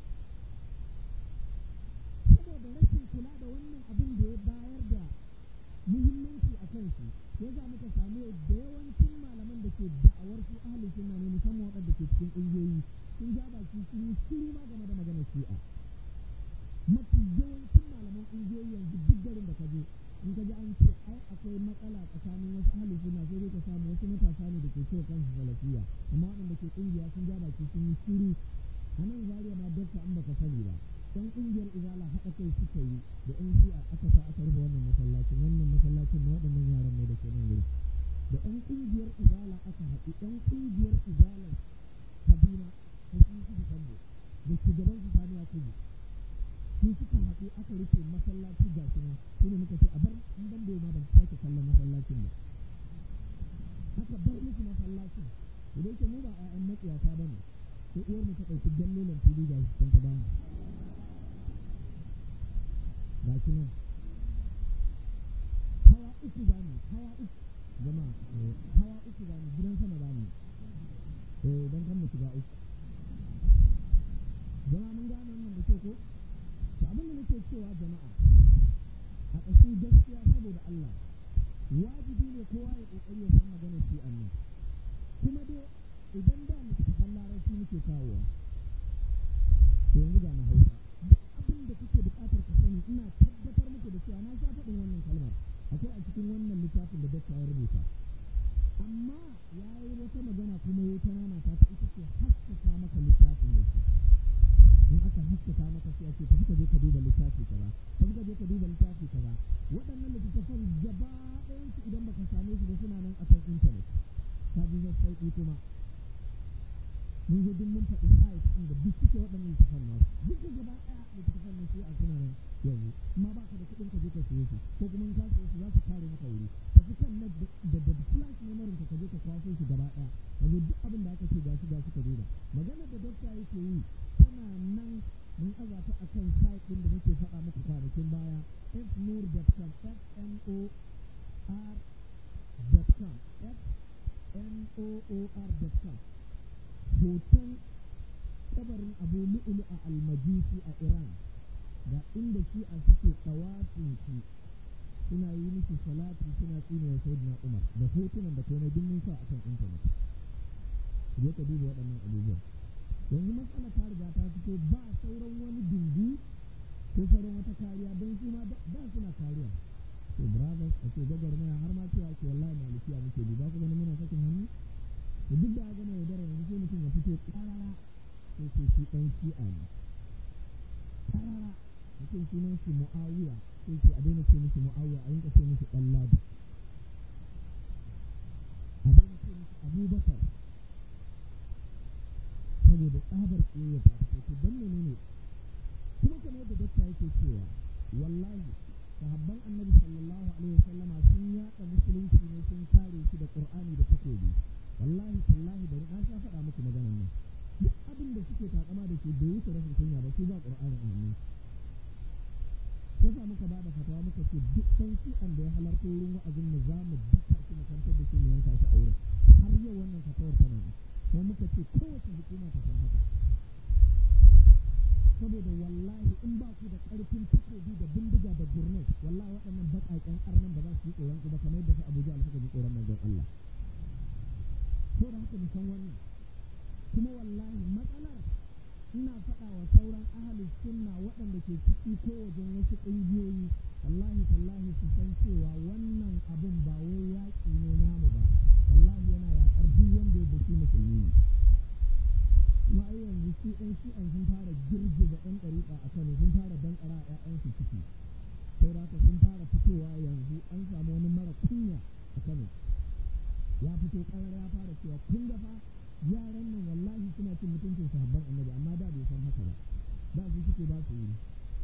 saboda rashin kula da wannan abin da ya bayar da muhimmanci a kan shi ya za muka samu da yawancin malaman da ke da'awar su ahalin sunna ne musamman waɗanda ke cikin ƙungiyoyi sun ja baki sun yi shiru ma game da maganar shi'a mafi yawancin malaman ƙungiyoyi yanzu duk garin da ka je in ka ji an ce ai akwai matsala tsakanin wasu ahalin sunna sai dai ka samu wasu matasa ne da ke cewa kansu salafiya amma waɗanda ke ƙungiya sun ja baki sun yi shiru a nan zariya ma dakta an baka sani ba ɗan ƙungiyar izala haɗa kai suka yi da ɗan shi'a aka sa aka rufe wannan masallacin na waɗannan yaran ne da ke nan wuri da ɗan ƙungiyar izala aka haɗu ɗan ƙungiyar izalar kaduna ta sun suka kambo da shugaban su sani yakubu su suka haɗu aka rufe masallaci ga su nan shi ne muka ce a bar in ban da ma ban sake kallon masallacin ba aka bar musu masallacin da yake mu ba 'ya'yan matsiyata ba ne sai uwar mu ta ɗauki dallolan fili ga su can ta bamu ga shi nan hawa uku jama'a hawa uku gidan sama za mu don kan mu shiga uku jama'a mun gane wannan da ke ko to abin da nake cewa jama'a a ƙashin gaskiya saboda Allah wajibi ne kowa ya ƙoƙari ya san maganar shi annan kuma dai idan da littattafan larabci muke kawowa to yanzu ga na hausa duk abin da kuke buƙatar ka sani ina tabbatar muku da cewa na sha faɗin wannan kalmar akwai a cikin wannan littafin da dakta ya rubuta amma ya yi wata magana kuma ya ta nana ta ita ce haskaka maka littafin yake in aka haskaka maka sai ake tafi ka je ka duba littafi kaza waɗannan littattafan gaba ɗayan su idan baka same su ba suna nan akan intanet ka ji zai sauƙi kuma mun zo duk mun faɗi site ɗin da duk suke waɗannan littattafan nasu duk da gaba ɗaya littattafan na shi a suna nan yanzu amma ba ka da kuɗin ka je ka siye su ko kuma in ka siye su za su kare maka wuri tafi kan net da flash memory ka je ka kwaso su gaba ɗaya yanzu duk abin da aka ce gashi ka duba maganar da dokta yake yi littafi tana nan mun aza ta akan site ɗin da nake faɗa muku kwanakin baya fnoor.com fnoor.com fnoor.com hoton kabarin Abu Lu'lu'a al-Majusi a Iran da inda shi a suke tsawafin shi suna yi miki salati suna tsinewa Sayyidina Umar da hotunan da komai duk mun sa akan internet je ka duba waɗannan abubuwan yanzu matsala ta riga ta fito ba sauran wani dingu ko sauran wata kariya don su ma da suna kariya to brothers a ce gwagwarmaya har ma cewa ke wallahi malikiya muke bi ba ku ganin muna sakin hannu da duk da ya gama yaudara yanzu sai mutum ya fito ƙarara sai ce shi ɗan shi'a ne ƙarara mutum sunan shi Mu'awiya sai ce a daina ce mishi Mu'awiya a rinka ce mishi ɗan Ladi a daina ce mishi Abubakar saboda tsabar ƙiyayya ta fito don menene kuma kamar yadda dakta yake cewa wallahi sahabban annabi sallallahu alaihi wasallama sun yaɗa musulunci ne sun kare shi da Qur'ani da takobi wallahi tallahi da na sha faɗa muku maganar nan duk abin da suke takama da shi bai wuce rashin kunya ba su ba Qur'ani a hannu sai sa muka bada fatawa muka ce duk ɗan shi'an da ya halarta wurin wa'azin mu za mu daka shi mu kantar da shi mu yanka shi a wurin har yau wannan fatawar tana ne kuma muka ce kowace hukuma ta san haka saboda wallahi in ba ku da ƙarfin takobi da bindiga da gurnet wallahi waɗannan baƙaƙen arnan ba za su yi tsoron ku ba kamar yadda su Abuja suka ji tsoron manzon Allah ko da haka mu san wannan kuma wallahi matsalar ina faɗa wa sauran ahalus sunna waɗanda ke ciki ko wajen wasu ƙungiyoyi wallahi tallahi su san cewa wannan abun ba wai yaƙi ne namu ba wallahi yana yaƙar duk wanda ya baki musulmi ne kuma ai yanzu su ɗan shi'an sun fara girgiza ɗan ɗariƙa a Kano sun fara danƙara a ƴaƴansu ciki sai da haka sun fara fitowa yanzu an samu wani mara kunya a Kano ya fito ƙarar ya fara cewa kun ga fa yaran nan wallahi suna cin mutuncin sahabban annabi amma da bai san haka ba da su suke ba su yi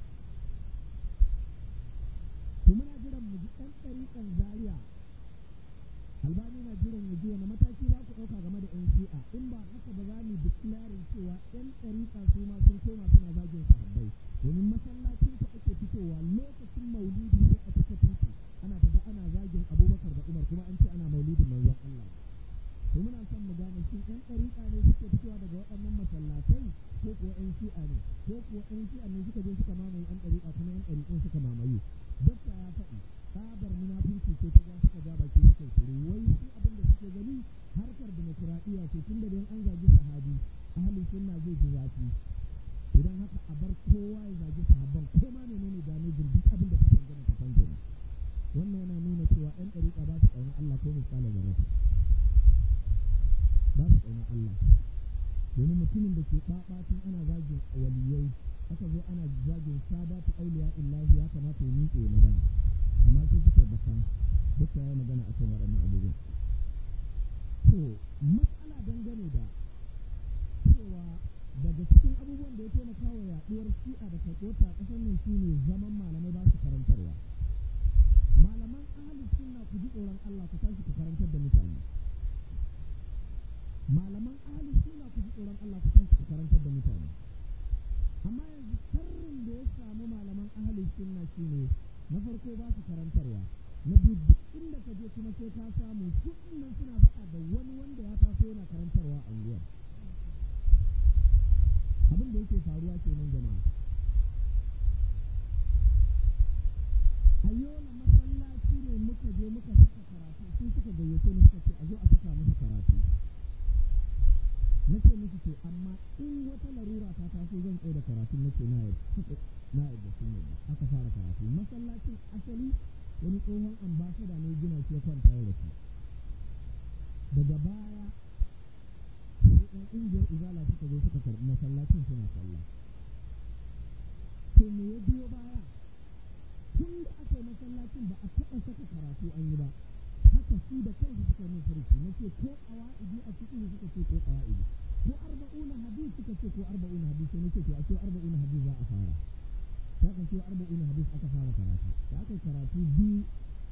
to muna jiran mu ji ɗan ɗariƙan Zaria Albani na jiran mu ji wani mataki za ku ɗauka game da ƴan shi'a in ba haka ba za mu declaring cewa ƴan ɗariƙa su ma sun koma suna zagin sahabbai domin masallacin ku ake fitowa lokacin maulidi sai a cika titi ana tafi ana zagin Abubakar da Umar kuma an ce ana maulidin manzon Allah to muna son mu gane shin ƴan ɗariƙa ne suke fitowa daga waɗannan masallatai ko kuwa ƴan shi'a ne ko kuwa ƴan shi'a ne suka je suka mamaye ƴan ɗariƙa kuma ƴan ɗariƙun suka mamaye dokta ya faɗi tsabar munafunci ce ta ja suka ja baki suka shiru wai su abin da suke gani harkar dimokuraɗiyya ce tun da dai an zagi sahabi ahalin sunna zai ji zafi idan haka a bar kowa ya zagi sahabban ko ma menene damejin duk abin da ta tangana ta tangana wannan yana nuna cewa ƴan ɗariƙa ba su ƙauna Allah ko misali zarrafa ba su ƙauna Allah domin mutumin da ke ɓaɓatun ana zagin waliyai aka zo ana zagin sadatu auliya illahi ya kamata ya miƙe magana amma sai suke bakan duk ya yi magana akan waɗannan abubuwan to matsala dangane da cewa daga cikin abubuwan da ya taimaka wa yaɗuwar shi'a da karɓota a ƙasar nan shine zaman malamai ba su karantarwa malaman ahalus sunna ku ji tsoron Allah ku tashi ku karantar da mutane malaman ahalus sunna ku ji tsoron Allah ku tashi ku karantar da mutane amma yanzu sharrin da ya samu malaman ahalus sunna shine na farko ba su karantarwa na biyu duk inda ka je kuma sai ka samu su nan suna faɗa da wani wanda ya taso yana karantarwa a unguwar abin da yake faruwa kenan jama'a a yola masallaci ne muka je muka saka karatu sun suka gayyace ni suka ce a zo a saka musu karatu na ce musu to amma in wata larura ta taso zan tsaye da karatu na ce na yadda sun yadda aka fara karatu masallacin asali wani tsohon ambasada ne gina shi ya kwanta ya rasu daga baya sai ɗan ƙungiyar izala suka zo suka karɓi masallacin suna sallah to me ya biyo baya tun da aka yi masallacin ba a taɓa saka karatu an yi ba haka su da kansu suka min furuci na ce ko ƙawa'idi a cikin suka ce ko ƙawa'idi ko arba'una hadis suka ce ko arba'una hadis sai nake to a ce arba'una hadis za a fara sai aka ce arba'una hadis aka fara karatu da aka karatu biyu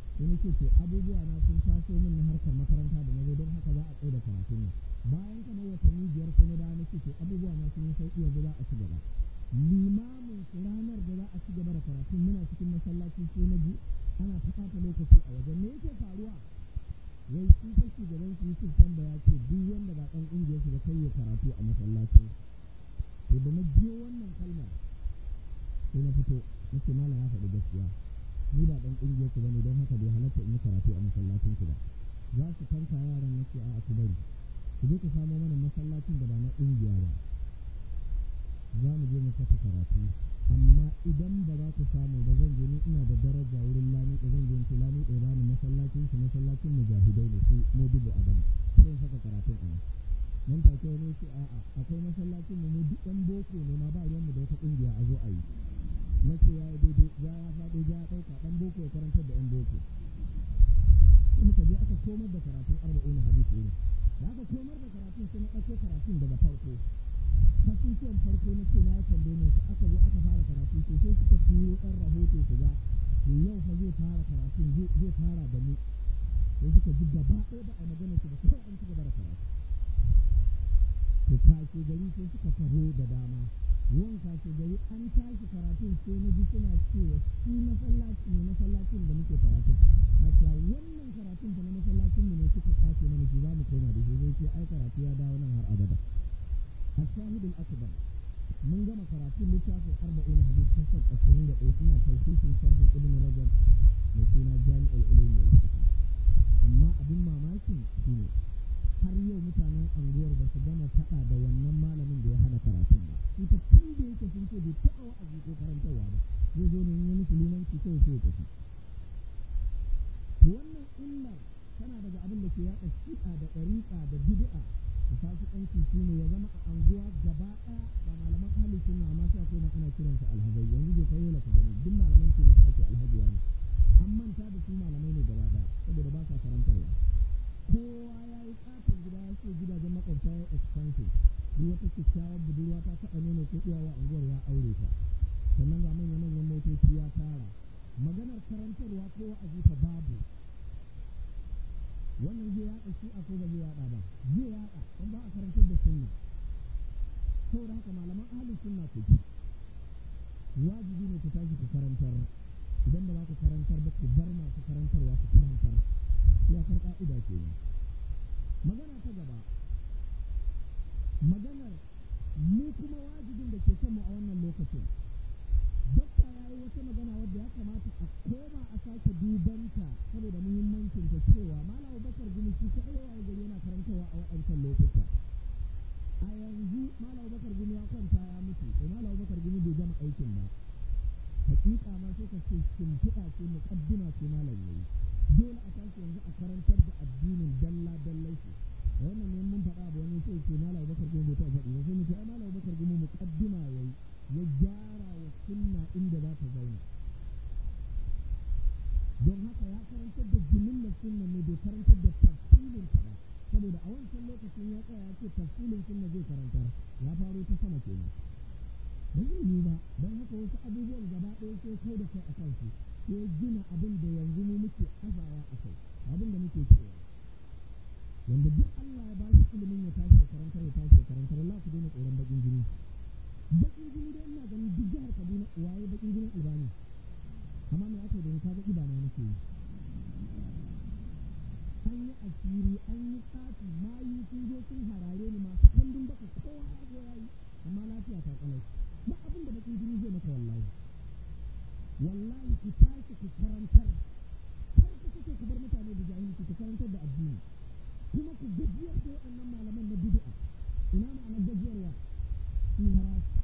sai na ce to abubuwa na sun taso min na harkar makaranta da na zo don haka za a tsaye da karatun nan bayan kamar watanni 5 sai na dawo na ce to abubuwa na sun yi sauƙi yanzu za a ci gaba limamin ranar da za a ci gaba da karatun muna cikin masallaci sai na ji ana ta ɓata lokaci a wajen me yake faruwa wai sun fa shugaban su Yusuf Samba ya ce duk wanda ba ɗan ƙungiyar su ba kai ya karatu a masallacin to da na biyo wannan kalmar sai na fito nace malam ya faɗi gaskiya ni ba ɗan ƙungiyar ku bane don haka bai halatta in yi karatu a masallacin ku ba za su tanka yaran nace a ku bari ku je ku samo mana masallacin da ba na ƙungiya ba za mu je mu saka karatu amma idan ba za ku samu ba zan je ni ina da daraja wurin lami da zan je in lami da bani masallacin mujahidai ne su modibo adama sai saka karatun a nan take wani ce a'a akwai masallacin mu duk ɗan boko ne ma ba ruwan mu da wata ƙungiya a zo a yi na ce ya yi daidai ya faɗo ya ɗauka ɗan boko ya karantar da ɗan boko sai muka je aka komar da karatun arba'un hadisi ne da aka komar da karatun sai na ɗauko karatun daga farko kasusuwan farko na ce na ya tambaye ne su aka zo aka fara karatu to sai suka turo ɗan rahoto su ga to yau fa zai fara karatun zai fara da mu sai suka ji gaba ɗaya ba a magana su ba kawai an ci gaba da karatu to kashe gari sai suka taho da dama yawan kashe gari an tashi karatun sai na ji suna cewa shi masallacin da muke karatun a cewa wannan karatun da na masallacin mu ne suka kwace mana shi za mu koma da shi zai ce ai karatu ya dawo nan har abada الشاهد الأكبر من جمع كراتين لتافي 40 حديث كسر 20 إن تلخيص شرح ابن رجب لسنا جامع العلوم والحكم أما أبن ماماكي شيء har yau mutanen anguwar ba su gama faɗa da wannan malamin da ya hana karatun ba ita tun da yake sun ce bai taɓa wa'azi ko karantarwa ba zai zo ne yin musulmanci kawai sai ya tafi wannan illar tana daga abin da ke yaɗa shi'a da ɗariƙa da bid'a da fasikanci shi ne ya zama a anguwa gaba ɗaya ba malaman ahli sunna amma sai koma ana kiransu alhazai yanzu bai kai yola ka gani duk malaman ce masa ake alhajiya ne an manta da su malamai ne gaba ɗaya saboda ba sa karantarwa kowa ya yi katon gida ya ce gidajen makwabta ya expensive duk wata kyakkyawar budurwa ta taɓa nono ko uwawa anguwar ya aure ta sannan ga manya-manyan motoci ya tara maganar karantarwa ko wa'azi ta babu wannan zai yaɗa shi a ko ba zai yaɗa ba zai yaɗa don ba a karantar da sunna saboda haka malaman ahlus sunna ku wajibi ne ku tashi ku karantar idan ba za ku karantar ba ku bar masu karantarwa ku karantar iyakar ƙa'ida ke nan magana ta gaba maganar mu kuma wajibin da ke kanmu a wannan lokacin dokta ya yi wata magana wadda ya kamata a koma a sake dubanta saboda muhimmancin ta cewa malam bakar gumi shi kaɗai yayi gari yana karantawa a waɗancan lokuta a yanzu malam bakar gumi ya kwanta ya mutu to malam bakar gumi bai gama aikin ba hakika ma sai ka ce shimfiɗa ce muqaddima ce malam yayi dole a tashi yanzu a karantar da addinin dalla shi wannan ne mun faɗa abu wani sai ce malam bakar gumi bai taɓa faɗi ba sai mu ce ai malam bakar gumi muqaddima yayi ya gyara wa sunna inda za ta zauna don haka ya karantar da jimillar sunna ne bai karantar da tafsilin ta ba saboda a wancan lokacin ya tsaya ya ce tafsilin sunna zai karantar ya faro ta sama kenan ba zai yi ba don haka wasu abubuwan gaba ɗaya sai kai da kai a kansu sai gina abin da yanzu mu muke azawa a kai abin da muke cewa wanda duk Allah ya ba shi ilimin ya tashi ya karantar Allah ku daina tsoron bakin jini bakin jini dai ina ganin duk jihar Kaduna waye bakin jinin Albani amma me ake da ka ga idana nake yi an yi asiri an yi tsafi mayu sun zo sun harare ni masu kandun baka kowa ya zo yayi amma lafiya ta kalau ba abin da bakin jini zai maka wallahi ku tashi ku karantar kar ku kake ku bar mutane da jahilci ku karantar da addini kuma ku gajiyar da waɗannan malaman na bid'a ina ma'anar gajiyarwa in haraji